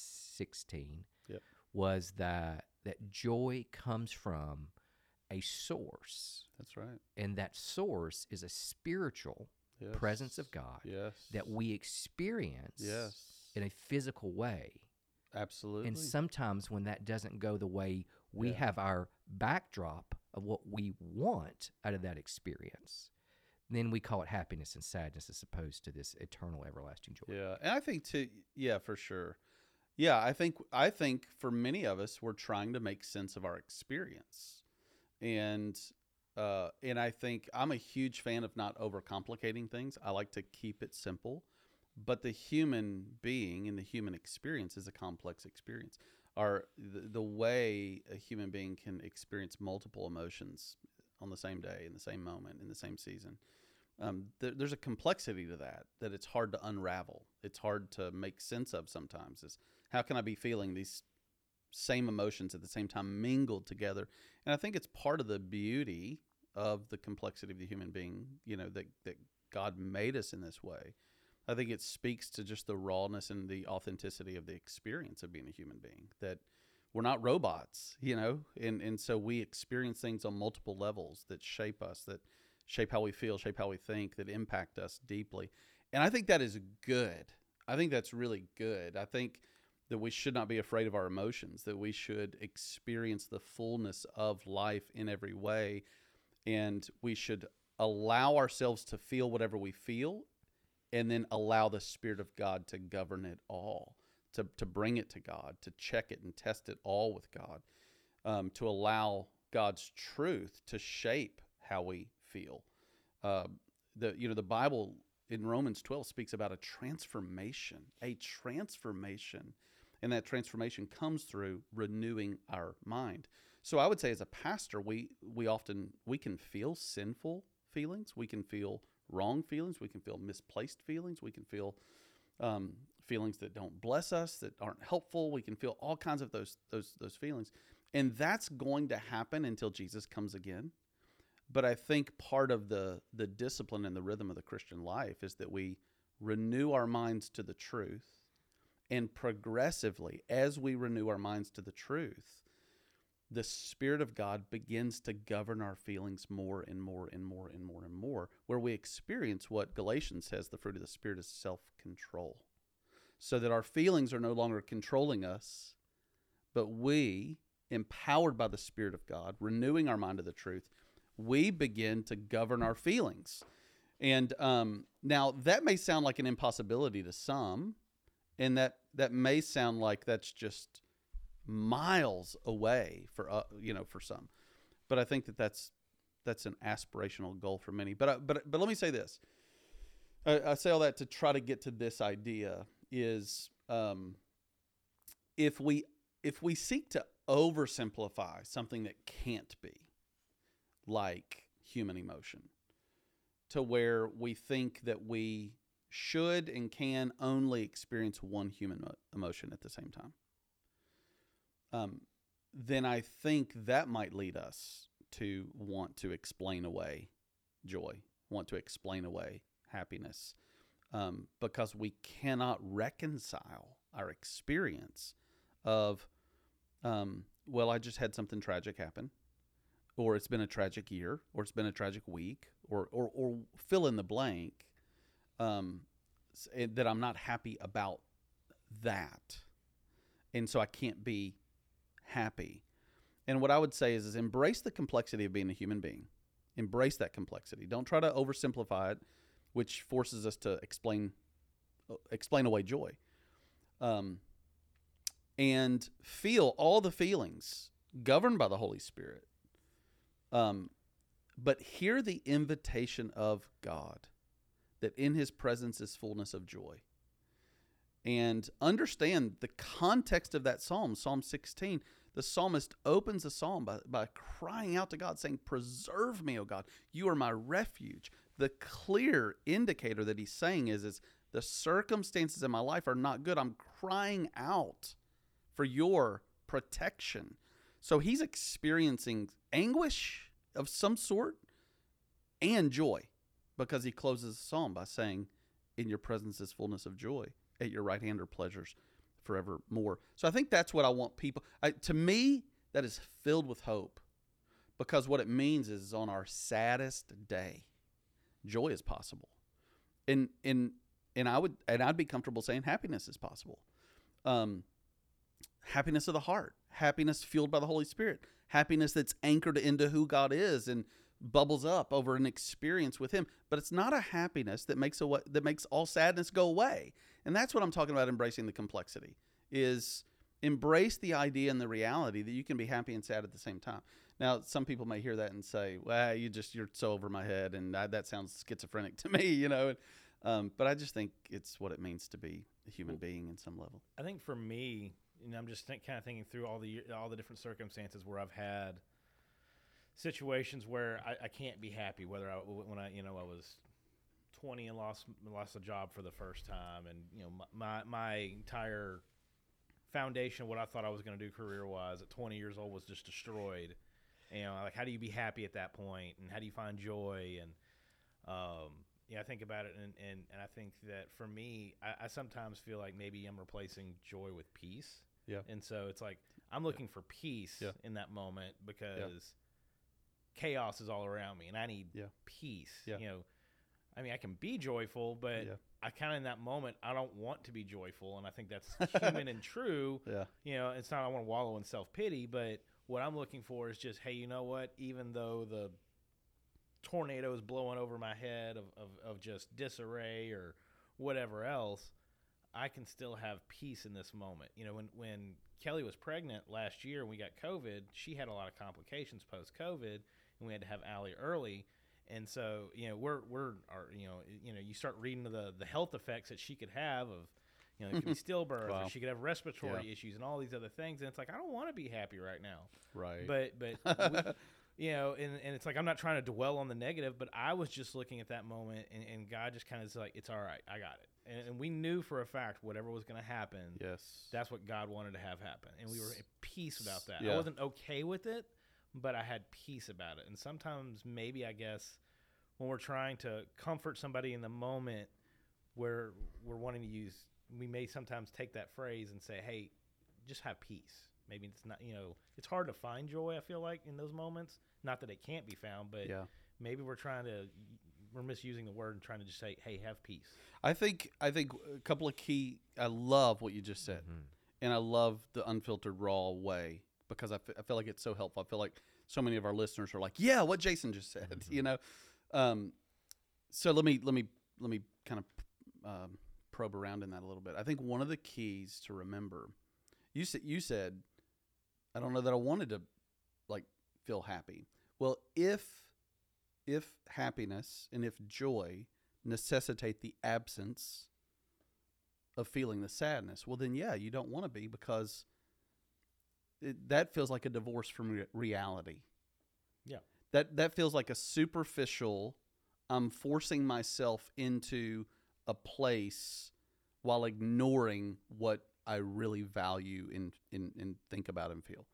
16 was that joy comes from a source. That's right. And that source is a spiritual presence of God that we experience in a physical way. Absolutely. And sometimes when that doesn't go the way we have our backdrop of what we want out of that experience, then we call it happiness and sadness as opposed to this eternal, everlasting joy. Yeah, and I think too. Yeah, for sure. Yeah, I think for many of us, we're trying to make sense of our experience, and I think I'm a huge fan of not overcomplicating things. I like to keep it simple, but the human being and the human experience is a complex experience. The way a human being can experience multiple emotions on the same day, in the same moment, in the same season. There's a complexity to that it's hard to unravel. It's hard to make sense of sometimes. Is how can I be feeling these same emotions at the same time mingled together? And I think it's part of the beauty of the complexity of the human being, that God made us in this way. I think it speaks to just the rawness and the authenticity of the experience of being a human being, that we're not robots, and so we experience things on multiple levels that shape us, that shape how we feel, shape how we think, that impact us deeply. And I think that is good. I think that's really good. I think that we should not be afraid of our emotions, that we should experience the fullness of life in every way, and we should allow ourselves to feel whatever we feel, and then allow the Spirit of God to govern it all, to bring it to God, to check it and test it all with God, to allow God's truth to shape how we feel. The Bible in Romans 12 speaks about a transformation, and that transformation comes through renewing our mind. So I would say as a pastor, we can feel sinful feelings, we can feel wrong feelings, we can feel misplaced feelings, we can feel feelings that don't bless us, that aren't helpful. We can feel all kinds of those feelings, and that's going to happen until Jesus comes again. But I think part of the discipline and the rhythm of the Christian life is that we renew our minds to the truth, and progressively, as we renew our minds to the truth, the Spirit of God begins to govern our feelings more and more and more and more and more, where we experience what Galatians says the fruit of the Spirit is self-control, so that our feelings are no longer controlling us, but we, empowered by the Spirit of God, renewing our mind to the truth, we begin to govern our feelings. And now that may sound like an impossibility to some, and that may sound like that's just miles away for some. But I think that's an aspirational goal for many. But let me say this. I say all that to try to get to this idea is if we seek to oversimplify something that can't be, like human emotion, to where we think that we should and can only experience one human emotion at the same time, then I think that might lead us to want to explain away joy, want to explain away happiness, because we cannot reconcile our experience of, I just had something tragic happen, or it's been a tragic year, or it's been a tragic week, or fill in the blank, that I'm not happy about that. And so I can't be happy. And what I would say is embrace the complexity of being a human being. Embrace that complexity. Don't try to oversimplify it. which forces us to explain away joy. And feel all the feelings governed by the Holy Spirit. But hear the invitation of God that in his presence is fullness of joy. And understand the context of that psalm, Psalm 16. The psalmist opens the psalm by crying out to God, saying, "Preserve me, O God. You are my refuge." The clear indicator that he's saying is the circumstances in my life are not good. I'm crying out for your protection. So he's experiencing anguish of some sort and joy, because he closes the psalm by saying, "In your presence is fullness of joy. At your right hand are pleasures forevermore." So I think that's what I want people. To me, that is filled with hope, because what it means is on our saddest day, joy is possible, and I'd be comfortable saying happiness is possible. Happiness of the heart, happiness fueled by the Holy Spirit, happiness that's anchored into who God is and bubbles up over an experience with him. But it's not a happiness that makes all sadness go away. And that's what I'm talking about, embracing the complexity, is embrace the idea and the reality that you can be happy and sad at the same time. Now, some people may hear that and say, "Well, you're so over my head," and that sounds schizophrenic to me, you know. But I just think it's what it means to be a human being in some level. I think for me, I'm just kind of thinking through all the different circumstances where I've had situations where I can't be happy. Whether when I was 20 and lost a job for the first time, and my entire foundation, what I thought I was going to do career-wise at 20 years old, was just destroyed. Like, how do you be happy at that point, and how do you find joy? And I think about it, and I think that for me, I sometimes feel like maybe I'm replacing joy with peace. Yeah. And so it's like I'm looking for peace in that moment, because chaos is all around me, and I need peace. Yeah. I can be joyful, but I kind of in that moment, I don't want to be joyful, and I think that's human and true. Yeah. It's not I want to wallow in self-pity, but what I'm looking for is just, hey, you know what? Even though the tornado is blowing over my head of just disarray or whatever else, I can still have peace in this moment. When Kelly was pregnant last year and we got COVID, she had a lot of complications post-COVID, and we had to have Allie early. And so, you start reading the health effects that she could have of, it could be stillbirth, Wow. or she could have respiratory issues and all these other things. And it's like, I don't want to be happy right now. Right. But and it's like, I'm not trying to dwell on the negative, but I was just looking at that moment, and God just kind of is like, it's all right, I got it. And we knew for a fact whatever was going to happen, that's what God wanted to have happen. And we were at peace about that. I wasn't okay with it, but I had peace about it. And sometimes maybe, I guess, when we're trying to comfort somebody in the moment where we're wanting to use, we may sometimes take that phrase and say, hey, just have peace. Maybe it's not, it's hard to find joy, I feel like, in those moments. Not that it can't be found, but maybe we're misusing the word and trying to just say, hey, have peace. I think a couple of key, I love what you just said. Mm-hmm. And I love the unfiltered, raw way, because I feel like it's so helpful. I feel like so many of our listeners are like, yeah, what Jason just said, So let me kind of probe around in that a little bit. I think one of the keys to remember, you said, I don't know that I wanted to feel happy. Well, if happiness and if joy necessitate the absence of feeling the sadness, well then you don't want to be, because that feels like a divorce from reality. Yeah. That feels like a superficial, I'm forcing myself into a place while ignoring what I really value and think about and feel.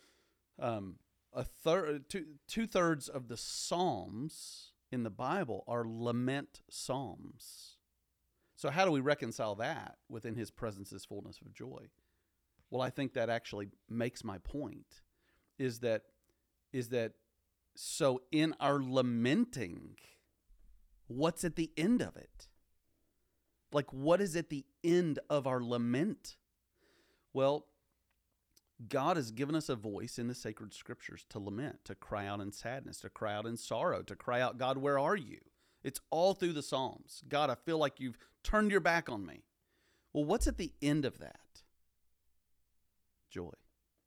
Two-thirds of the Psalms in the Bible are lament psalms. So how do we reconcile that within his presence is fullness of joy? Well, I think that actually makes my point, is that so in our lamenting, what's at the end of it? Like, what is at the end of our lament? Well, God has given us a voice in the sacred scriptures to lament, to cry out in sadness, to cry out in sorrow, to cry out, God, where are you? It's all through the Psalms. God, I feel like you've turned your back on me. Well, what's at the end of that? Joy.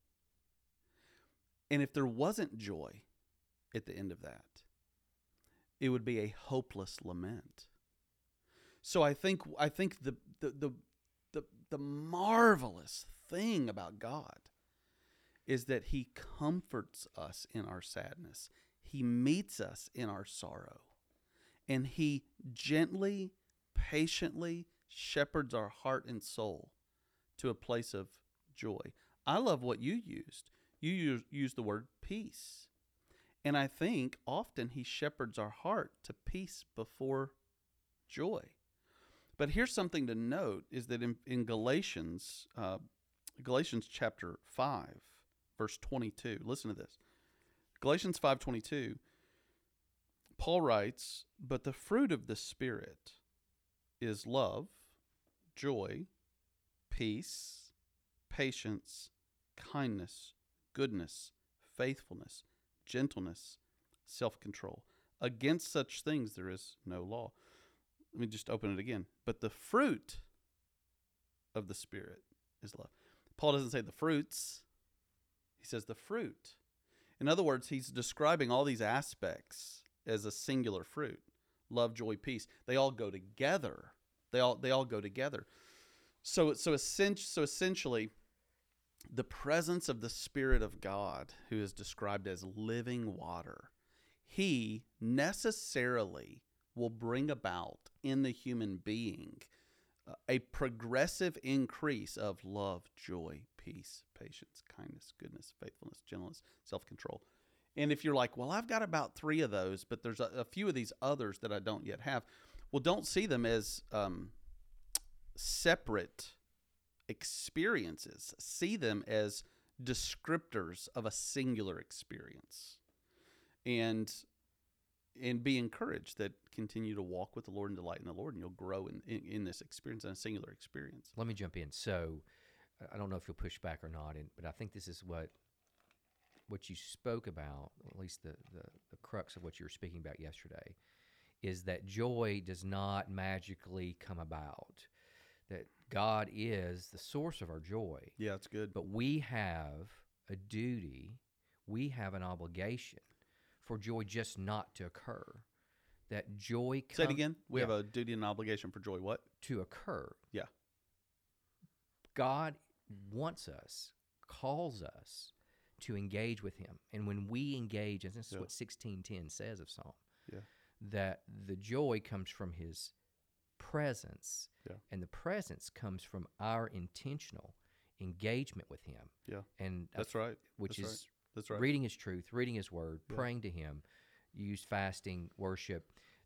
And if there wasn't joy at the end of that, it would be a hopeless lament. So I think the marvelous thing about God is that he comforts us in our sadness. He meets us in our sorrow. And he gently, patiently shepherds our heart and soul to a place of joy. I love what you used. You used the word peace. And I think often he shepherds our heart to peace before joy. But here's something to note is that in Galatians chapter 5, verse 22, listen to this. Galatians 5:22, Paul writes, "But the fruit of the Spirit is love, joy, peace, patience, kindness, goodness, faithfulness, gentleness, self-control. Against such things there is no law." Let me just open it again. But the fruit of the Spirit is love. Paul doesn't say the fruits. He says the fruit. In other words, he's describing all these aspects as a singular fruit. Love, joy, peace. They all go together. They all go together. So essentially, the presence of the Spirit of God, who is described as living water, he necessarily will bring about in the human being a progressive increase of love, joy, peace, patience, kindness, goodness, faithfulness, gentleness, self-control. And if you're like, well, I've got about 3 of those, but there's a few of these others that I don't yet have, well, don't see them as separate experiences. See them as descriptors of a singular experience. And be encouraged that continue to walk with the Lord and delight in the Lord, and you'll grow in this experience, in a singular experience. Let me jump in. So I don't know if you'll push back or not, but I think this is what you spoke about, or at least the crux of what you were speaking about yesterday, is that joy does not magically come about, that God is the source of our joy. Yeah, it's good. But we have a duty, we have an obligation for joy just not to occur. That joy Say it again. We have a duty and an obligation for joy what? To occur. Yeah. God wants us, calls us to engage with him. And when we engage, and this is what 16:10 says of Psalm, that the joy comes from his presence, and the presence comes from our intentional engagement with him. Yeah. And that's right. That's right. Reading his truth, reading his word, praying to him, use fasting, worship.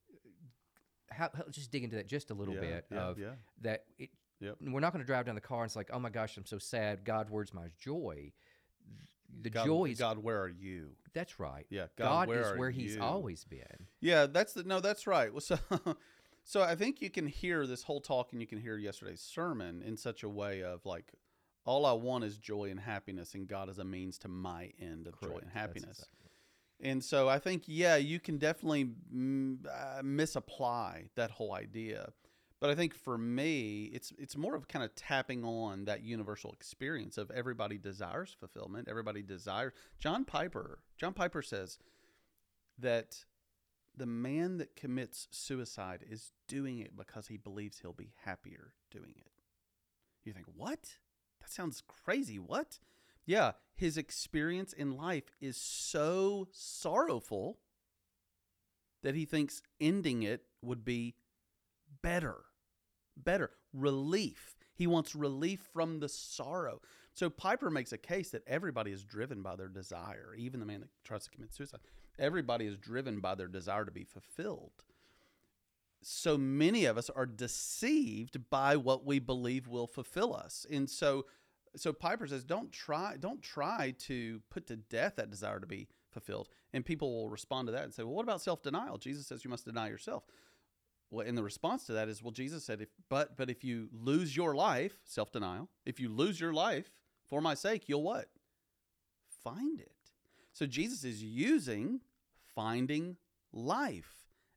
Just dig into that just a little bit that it. Yep. We're not going to drive down the car and it's like, oh my gosh, I'm so sad. God, where's my joy? Joy is God. Where are you? That's right. Yeah, God is where He's always been. Yeah, that's right. Well, so I think you can hear this whole talk, and you can hear yesterday's sermon in such a way of like, all I want is joy and happiness, and God is a means to my end of joy and happiness. Exactly. And so I think, you can definitely misapply that whole idea. But I think for me, it's more of kind of tapping on that universal experience of everybody desires fulfillment. Everybody desires. John Piper says that the man that commits suicide is doing it because he believes he'll be happier doing it. You think, what? That sounds crazy. What? Yeah, his experience in life is so sorrowful that he thinks ending it would be better, relief. He wants relief from the sorrow. So Piper makes a case that everybody is driven by their desire, even the man that tries to commit suicide. Everybody is driven by their desire to be fulfilled. So many of us are deceived by what we believe will fulfill us. And so Piper says, don't try to put to death that desire to be fulfilled. And people will respond to that and say, well, what about self-denial? Jesus says you must deny yourself. Well, and the response to that is, well, Jesus said, but if you lose your life, self-denial, if you lose your life for my sake, you'll what? Find it. So Jesus is using finding life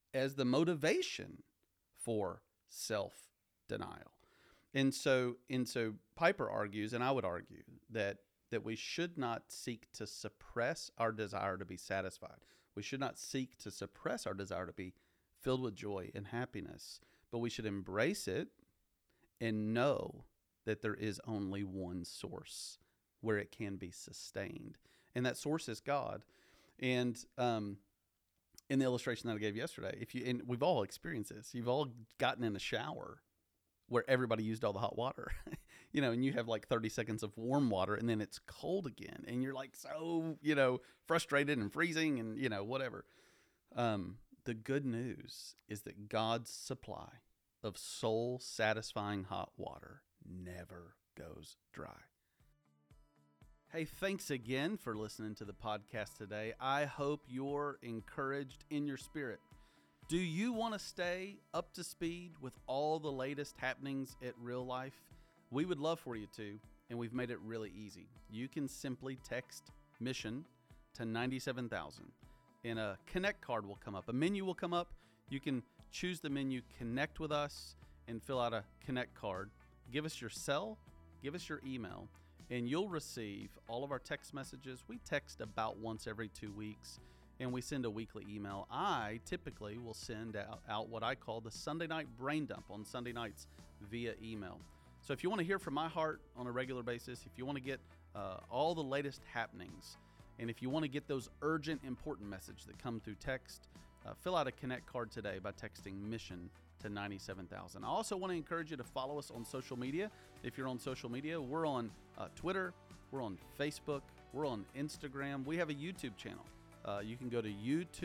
as the motivation for self-denial. And so Piper argues, and I would argue, that we should not seek to suppress our desire to be satisfied. We should not seek to suppress our desire to be filled with joy and happiness, but we should embrace it and know that there is only one source where it can be sustained. And that source is God. And in the illustration that I gave yesterday, and we've all experienced this, you've all gotten in a shower where everybody used all the hot water, and you have like 30 seconds of warm water and then it's cold again. And you're like so, frustrated and freezing and, whatever. The good news is that God's supply of soul-satisfying hot water never goes dry. Hey, thanks again for listening to the podcast today. I hope you're encouraged in your spirit. Do you want to stay up to speed with all the latest happenings at Real Life? We would love for you to, and we've made it really easy. You can simply text MISSION to 97,000, and a Connect card will come up. A menu will come up. You can choose the menu, connect with us, and fill out a Connect card. Give us your cell, give us your email, and you'll receive all of our text messages. We text about once every 2 weeks, and we send a weekly email. I typically will send out what I call the Sunday night brain dump on Sunday nights via email. So if you want to hear from my heart on a regular basis, if you want to get all the latest happenings, and if you want to get those urgent, important messages that come through text, fill out a Connect card today by texting MISSION to 97,000. I also want to encourage you to follow us on social media. If you're on social media, we're on Twitter, we're on Facebook, we're on Instagram. We have a YouTube channel. You can go to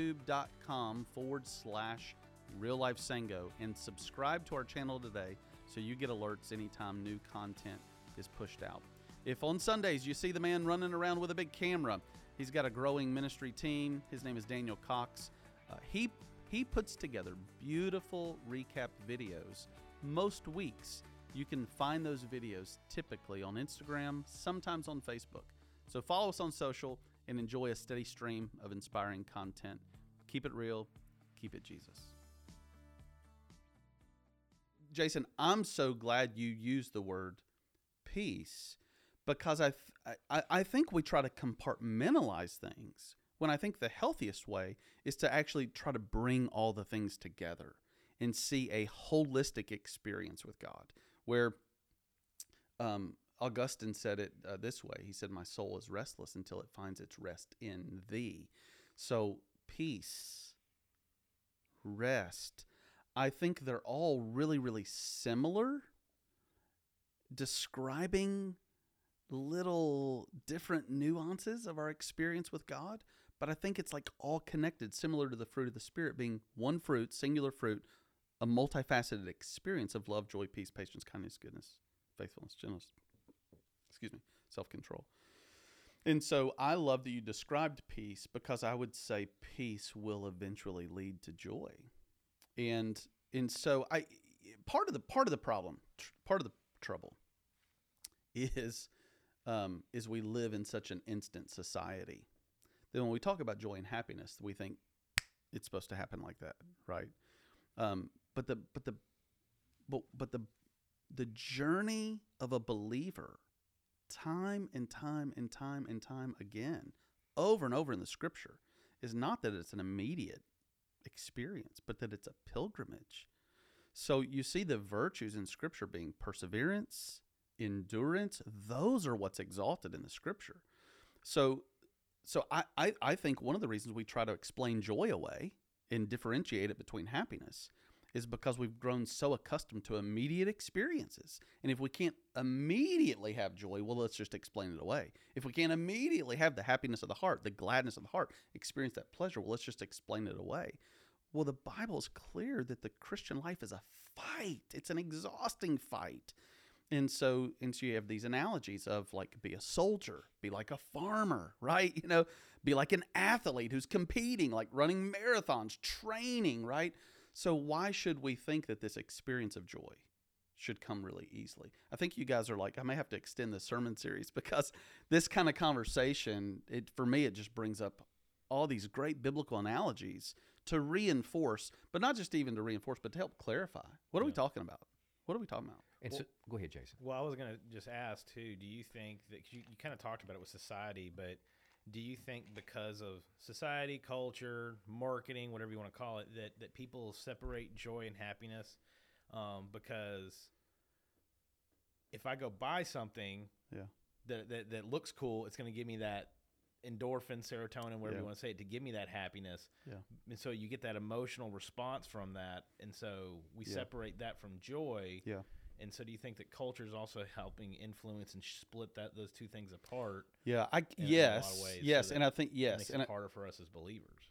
youtube.com/Real Life Sango and subscribe to our channel today so you get alerts anytime new content is pushed out. If on Sundays you see the man running around with a big camera, he's got a growing ministry team. His name is Daniel Cox. He puts together beautiful recap videos most weeks. You can find those videos typically on Instagram, sometimes on Facebook. So follow us on social and enjoy a steady stream of inspiring content. Keep it real. Keep it Jesus. Jason, I'm so glad you used the word peace because I think we try to compartmentalize things when I think the healthiest way is to actually try to bring all the things together and see a holistic experience with God, where Augustine said it this way. He said, "My soul is restless until it finds its rest in thee." So peace, rest, I think they're all really, really similar, describing little different nuances of our experience with God. But I think it's like all connected, similar to the fruit of the Spirit being one fruit, singular fruit, a multifaceted experience of love, joy, peace, patience, kindness, goodness, faithfulness, gentleness, self-control. And so I love that you described peace because I would say peace will eventually lead to joy. And so part of the problem, part of the trouble is we live in such an instant society. Then when we talk about joy and happiness, we think it's supposed to happen like that, right? But the journey of a believer, time and time and time and time again, over and over in the Scripture, is not that it's an immediate experience, but that it's a pilgrimage. So you see the virtues in Scripture being perseverance, endurance. Those are what's exalted in the Scripture. So I think one of the reasons we try to explain joy away and differentiate it between happiness is because we've grown so accustomed to immediate experiences. And if we can't immediately have joy, well, let's just explain it away. If we can't immediately have the happiness of the heart, the gladness of the heart, experience that pleasure, well, let's just explain it away. Well, the Bible is clear that the Christian life is a fight. It's an exhausting fight. And so you have these analogies of like be a soldier, be like a farmer, right? Be like an athlete who's competing, like running marathons, training, right? So why should we think that this experience of joy should come really easily? I think you guys are like, I may have to extend the sermon series because this kind of conversation, for me, it just brings up all these great biblical analogies to reinforce, but not just even to reinforce, but to help clarify. What are we talking about? What are we talking about? And so, go ahead, Jason. Well, I was going to just ask, too, do you think that, 'cause you kind of talked about it with society, but do you think because of society, culture, marketing, whatever you want to call it, that people separate joy and happiness? Because if I go buy something that looks cool, it's going to give me that endorphin, serotonin, whatever you want to say it, to give me that happiness. Yeah. And so you get that emotional response from that. And so we separate that from joy. Yeah. And so do you think that culture is also helping influence and split those two things apart? Yeah. In a lot of ways, yes. So And I think, yes. It makes it harder for us as believers.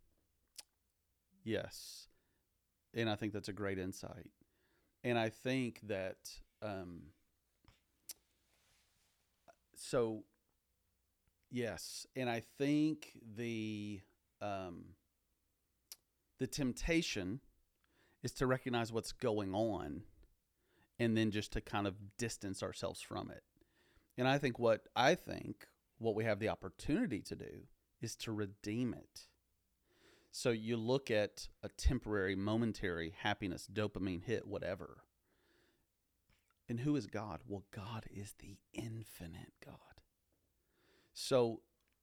Yes. And I think that's a great insight. And I think that, yes, and I think the temptation is to recognize what's going on and then just to kind of distance ourselves from it. And I think what we have the opportunity to do is to redeem it. So you look at a temporary, momentary happiness, dopamine hit, whatever. And who is God? Well, God is the infinite God. So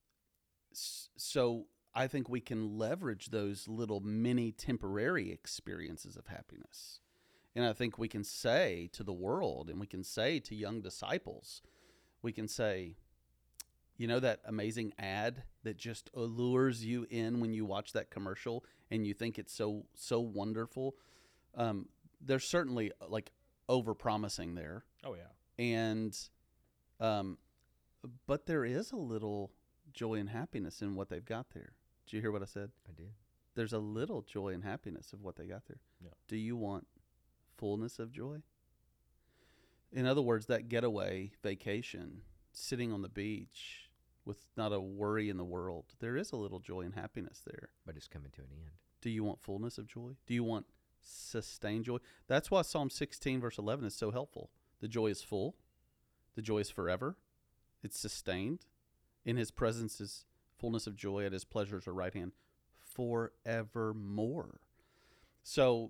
I think we can leverage those little mini temporary experiences of happiness. And I think we can say to the world, and we can say to young disciples, we can say, you know that amazing ad that just allures you in when you watch that commercial and you think it's so wonderful? There's certainly like over-promising there. Oh, yeah. And but there is a little joy and happiness in what they've got there. Did you hear what I said? I did. There's a little joy and happiness of what they got there. Yeah. Do you want fullness of joy? In other words, that getaway vacation, sitting on the beach with not a worry in the world, there is a little joy and happiness there. But it's coming to an end. Do you want fullness of joy? Do you want sustained joy? That's why Psalm 16 verse 11 is so helpful. The joy is full. The joy is forever. It's sustained. In his presence is fullness of joy. At his pleasures are right hand forevermore. So,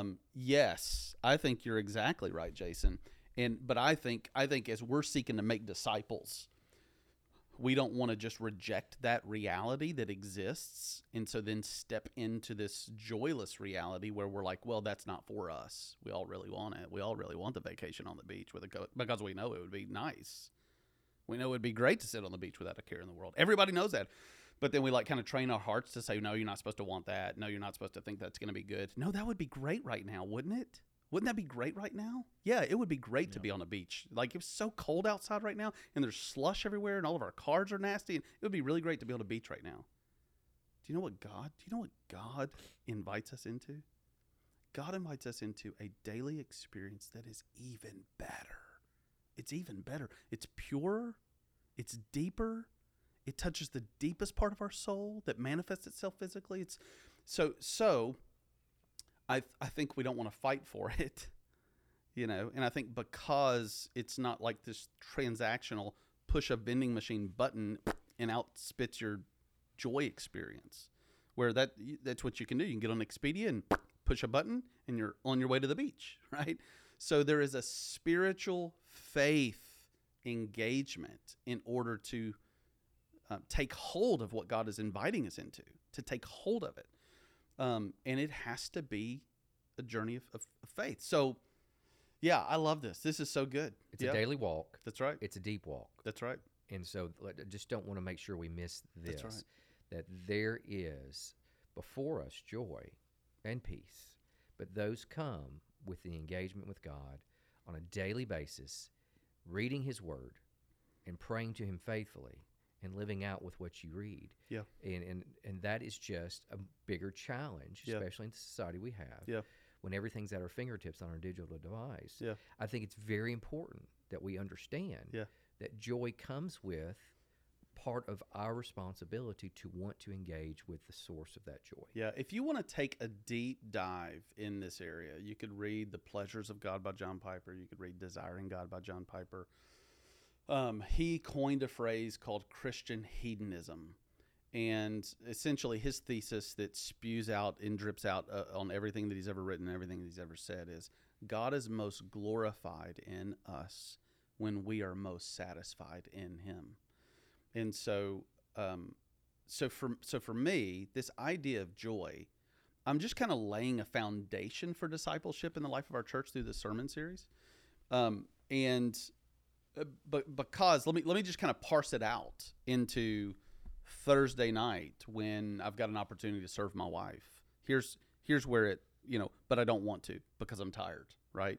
yes, I think you're exactly right, Jason. But I think as we're seeking to make disciples, we don't want to just reject that reality that exists, and so then step into this joyless reality where we're like, well, that's not for us. We all really want it. We all really want the vacation on the beach with a coat because we know it would be nice. We know it would be great to sit on the beach without a care in the world. Everybody knows that. But then we like kind of train our hearts to say, no, you're not supposed to want that. No, you're not supposed to think that's going to be good. No, that would be great right now, wouldn't it? Wouldn't that be great right now? Yeah, it would be great to be on a beach. Like, it's so cold outside right now, and there's slush everywhere, and all of our cars are nasty, and it would be really great to be on a beach right now. Do you know what God invites us into? God invites us into a daily experience that is even better. It's even better. It's purer. It's deeper. It touches the deepest part of our soul that manifests itself physically. It's so I think we don't want to fight for it, you know. And I think because it's not like this transactional push a vending machine button and out spits your joy experience, where that's what you can do. You can get on Expedia and push a button and you're on your way to the beach, right? So there is a spiritual faith engagement in order to take hold of what God is inviting us into, to take hold of it. And it has to be a journey of faith. So, yeah, I love this. This is so good. It's a daily walk. That's right. It's a deep walk. That's right. And so just don't want to make sure we miss this. That's right. That there is before us joy and peace, but those come with the engagement with God on a daily basis, reading His Word and praying to Him faithfully and living out with what you read. Yeah. And that is just a bigger challenge, especially in the society we have, when everything's at our fingertips on our digital device. Yeah. I think it's very important that we understand that joy comes with part of our responsibility to want to engage with the source of that joy. Yeah, if you want to take a deep dive in this area, you could read The Pleasures of God by John Piper. You could read Desiring God by John Piper. He coined a phrase called Christian hedonism. And essentially his thesis that spews out and drips out on everything that he's ever written, everything that he's ever said is God is most glorified in us when we are most satisfied in him. And so, so for me, this idea of joy, I'm just kind of laying a foundation for discipleship in the life of our church through this sermon series. But because let me just kind of parse it out into Thursday night when I've got an opportunity to serve my wife. Here's where it, but I don't want to because I'm tired, right?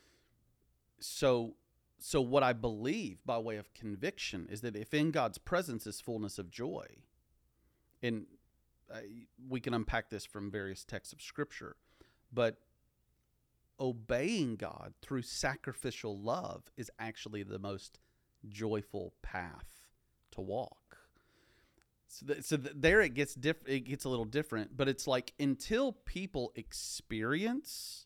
So what I believe by way of conviction is that if in God's presence is fullness of joy, and we can unpack this from various texts of Scripture, but obeying God through sacrificial love is actually the most joyful path to walk. So there it gets it gets a little different, but it's like until people experience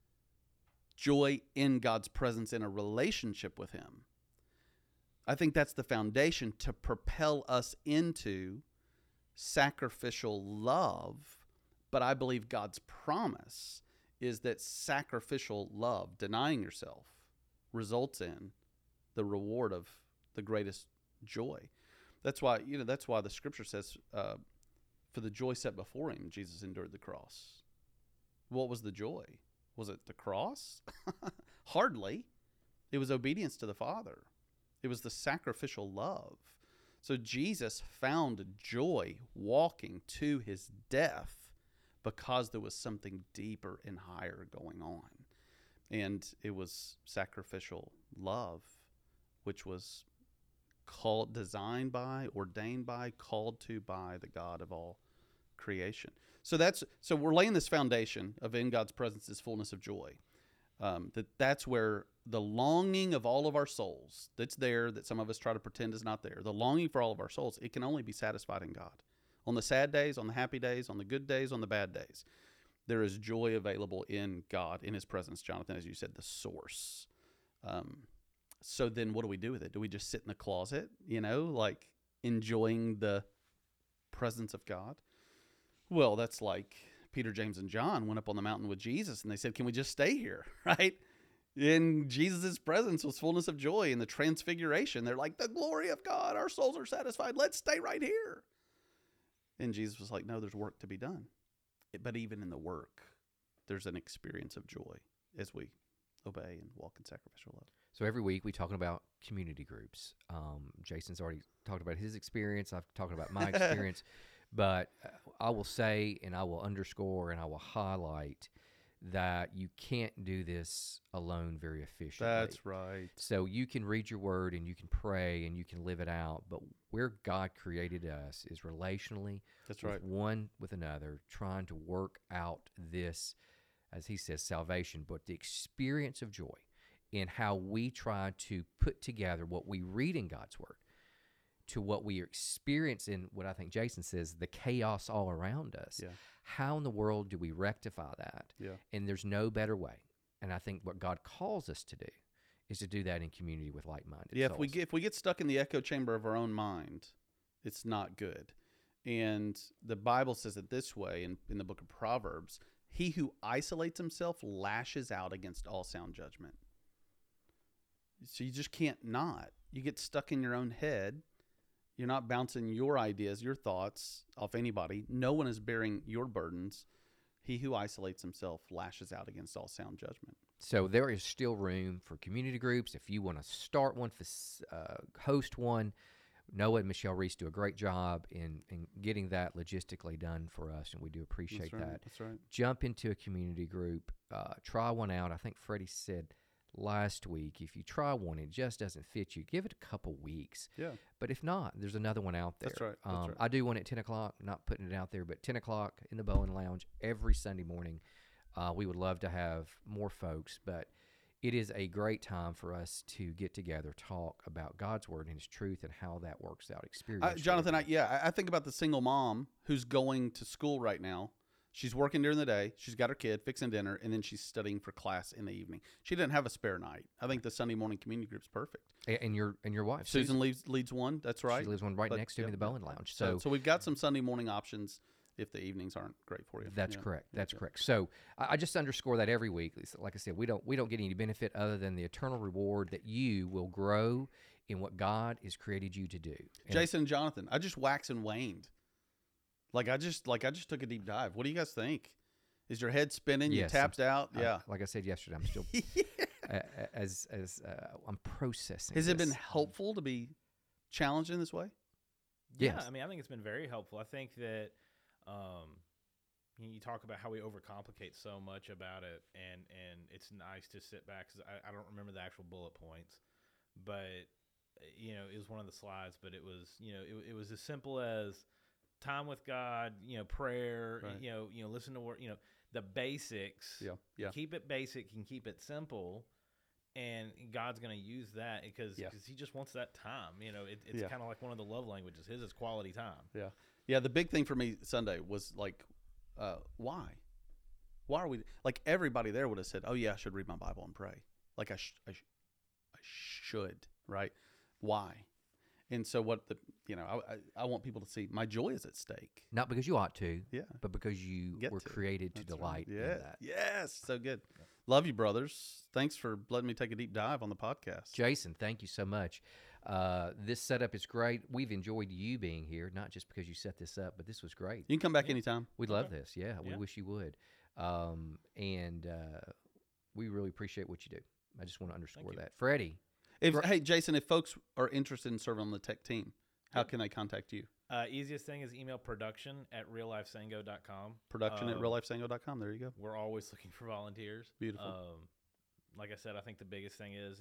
joy in God's presence in a relationship with him, I think that's the foundation to propel us into sacrificial love. But I believe God's promise is that sacrificial love, denying yourself, results in the reward of the greatest joy. That's why the Scripture says, for the joy set before him, Jesus endured the cross. What was the joy? Was it the cross? Hardly. It was obedience to the Father. It was the sacrificial love. So Jesus found joy walking to his death because there was something deeper and higher going on. And it was sacrificial love, which was designed by, ordained by, called to by the God of all creation. So we're laying this foundation of in God's presence is fullness of joy. That's where the longing of all of our souls that's there, that some of us try to pretend is not there, the longing for all of our souls, it can only be satisfied in God. On the sad days, on the happy days, on the good days, on the bad days, there is joy available in God, in his presence, Jonathan, as you said, the source. So then what do we do with it? Do we just sit in the closet, like enjoying the presence of God? Well, that's like Peter, James, and John went up on the mountain with Jesus, and they said, can we just stay here, right? In Jesus' presence was fullness of joy. In the transfiguration, they're like, the glory of God, our souls are satisfied. Let's stay right here. And Jesus was like, no, there's work to be done. But even in the work, there's an experience of joy as we obey and walk in sacrificial love. So every week we're talking about community groups. Jason's already talked about his experience. I've talked about my experience. But I will say, and I will underscore, and I will highlight that you can't do this alone very efficiently. That's right. So you can read your word and you can pray and you can live it out, but where God created us is relationally, that's right, one with another, trying to work out this, as he says, salvation, but the experience of joy in how we try to put together what we read in God's word to what we experience in what I think Jason says, the chaos all around us. Yeah. How in the world do we rectify that? Yeah. And there's no better way. And I think what God calls us to do is to do that in community with like-minded souls. If we get stuck in the echo chamber of our own mind, it's not good. And the Bible says it this way in the book of Proverbs, he who isolates himself lashes out against all sound judgment. So you just can't not. You get stuck in your own head. You're not bouncing your ideas, your thoughts off anybody. No one is bearing your burdens. He who isolates himself lashes out against all sound judgment. So there is still room for community groups. If you want to start one, host one, Noah and Michelle Reese do a great job in getting that logistically done for us, and we do appreciate that. That's right. Jump into a community group. Try one out. I think Freddie said last week, if you try one, it just doesn't fit you, give it a couple weeks. Yeah. But if not, there's another one out there. That's right. That's right. I do one at 10 o'clock, not putting it out there, but 10 o'clock in the Bowen Lounge every Sunday morning. We would love to have more folks, but it is a great time for us to get together, talk about God's word and his truth and how that works out. Experience. Jonathan, I think about the single mom who's going to school right now She's working during the day. She's got her kid, fixing dinner, and then she's studying for class in the evening. She didn't have a spare night. I think the Sunday morning community group's perfect. And your wife, Susan leads one. That's right. She leads one right next to me in the Bowen Lounge. So we've got some Sunday morning options if the evenings aren't great for you. That's correct. That's correct. So I just underscore that every week. Like I said, we don't get any benefit other than the eternal reward that you will grow in what God has created you to do. And Jason and Jonathan, I just waxed and waned. Like I just took a deep dive. What do you guys think? Is your head spinning? Yes, you tapped out? Yeah. Like I said yesterday, I'm still I'm processing. Has it been this. helpful to be challenged in this way? Yeah, Yes. I mean, I think it's been very helpful. I think that you talk about how we overcomplicate so much about it, and it's nice to sit back, because I don't remember the actual bullet points, but it was one of the slides, but it was it was as simple as time with God, prayer, Right. listen to work, the basics. Yeah. Keep it basic and keep it simple. And God's going to use that because he just wants that time. It's kind of like one of the love languages. His is quality time. Yeah. The big thing for me Sunday was like, why? Why are we like everybody there would have said, oh yeah, I should read my Bible and pray. Like I should, right? Why? And so what I want people to see my joy is at stake. Not because you ought to, Yeah. but because you Get were to. created to That's delight right. in Yeah. that. Yes. So good. Love you, brothers. Thanks for letting me take a deep dive on the podcast. Jason, thank you so much. This setup is great. We've enjoyed you being here, not just because you set this up, but this was great. You can come back anytime. We love this. Yeah, we Yeah. wish you would. And we really appreciate what you do. I just want to underscore you. that. Freddie. Hey, Jason, if folks are interested in serving on the tech team, how can they contact you? Easiest thing is email production@reallifesango.com. Production@reallifesango.com. There you go. We're always looking for volunteers. Beautiful. Like I said, I think the biggest thing is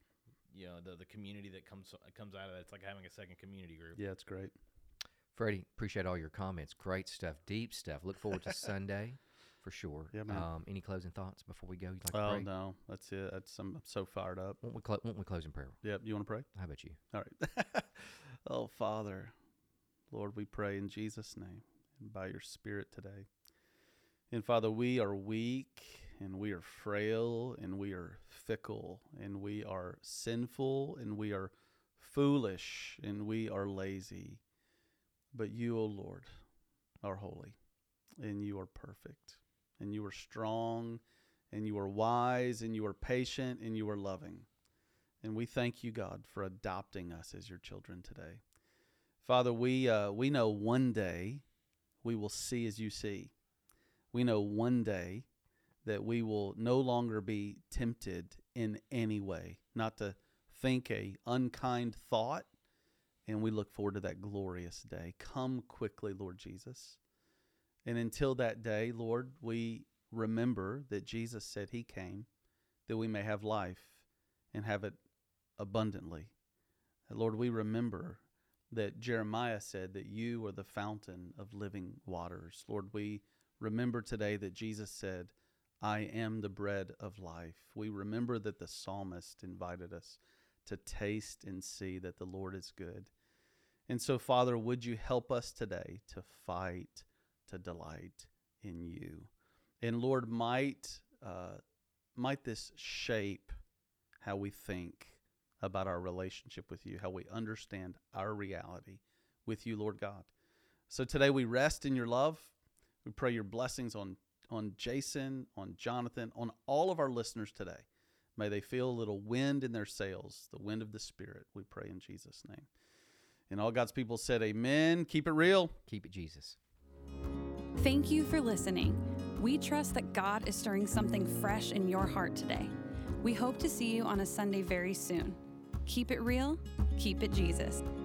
the community that comes out of it. It's like having a second community group. Yeah, it's great. Freddie, appreciate all your comments. Great stuff. Deep stuff. Look forward to Sunday for sure. Yeah, man. Any closing thoughts before we go? You'd like to Oh, pray? no. That's it. I'm so fired up. Won't we close in prayer? Yep. You want to pray? How about you? All right. Oh, Father, Lord, we pray in Jesus' name and by your Spirit today. And Father, we are weak and we are frail and we are fickle and we are sinful and we are foolish and we are lazy. But you, O Lord, are holy and you are perfect and you are strong and you are wise and you are patient and you are loving. And we thank you, God, for adopting us as your children today. Father, we know one day we will see as you see. We know one day that we will no longer be tempted in any way, not to think a unkind thought, and we look forward to that glorious day. Come quickly, Lord Jesus. And until that day, Lord, we remember that Jesus said he came that we may have life and have it abundantly. And Lord, we remember that Jeremiah said that you are the fountain of living waters. Lord, we remember today that Jesus said, I am the bread of life. We remember that the psalmist invited us to taste and see that the Lord is good. And so, Father, would you help us today to fight, to delight in you? And Lord, might this shape how we think about our relationship with you, how we understand our reality with you, Lord God. So today we rest in your love. We pray your blessings on Jason, on Jonathan, on all of our listeners today. May they feel a little wind in their sails, the wind of the Spirit. We pray in Jesus' name. And all God's people said amen. Keep it real. Keep it Jesus. Thank you for listening. We trust that God is stirring something fresh in your heart today. We hope to see you on a Sunday very soon. Keep it real, keep it Jesus.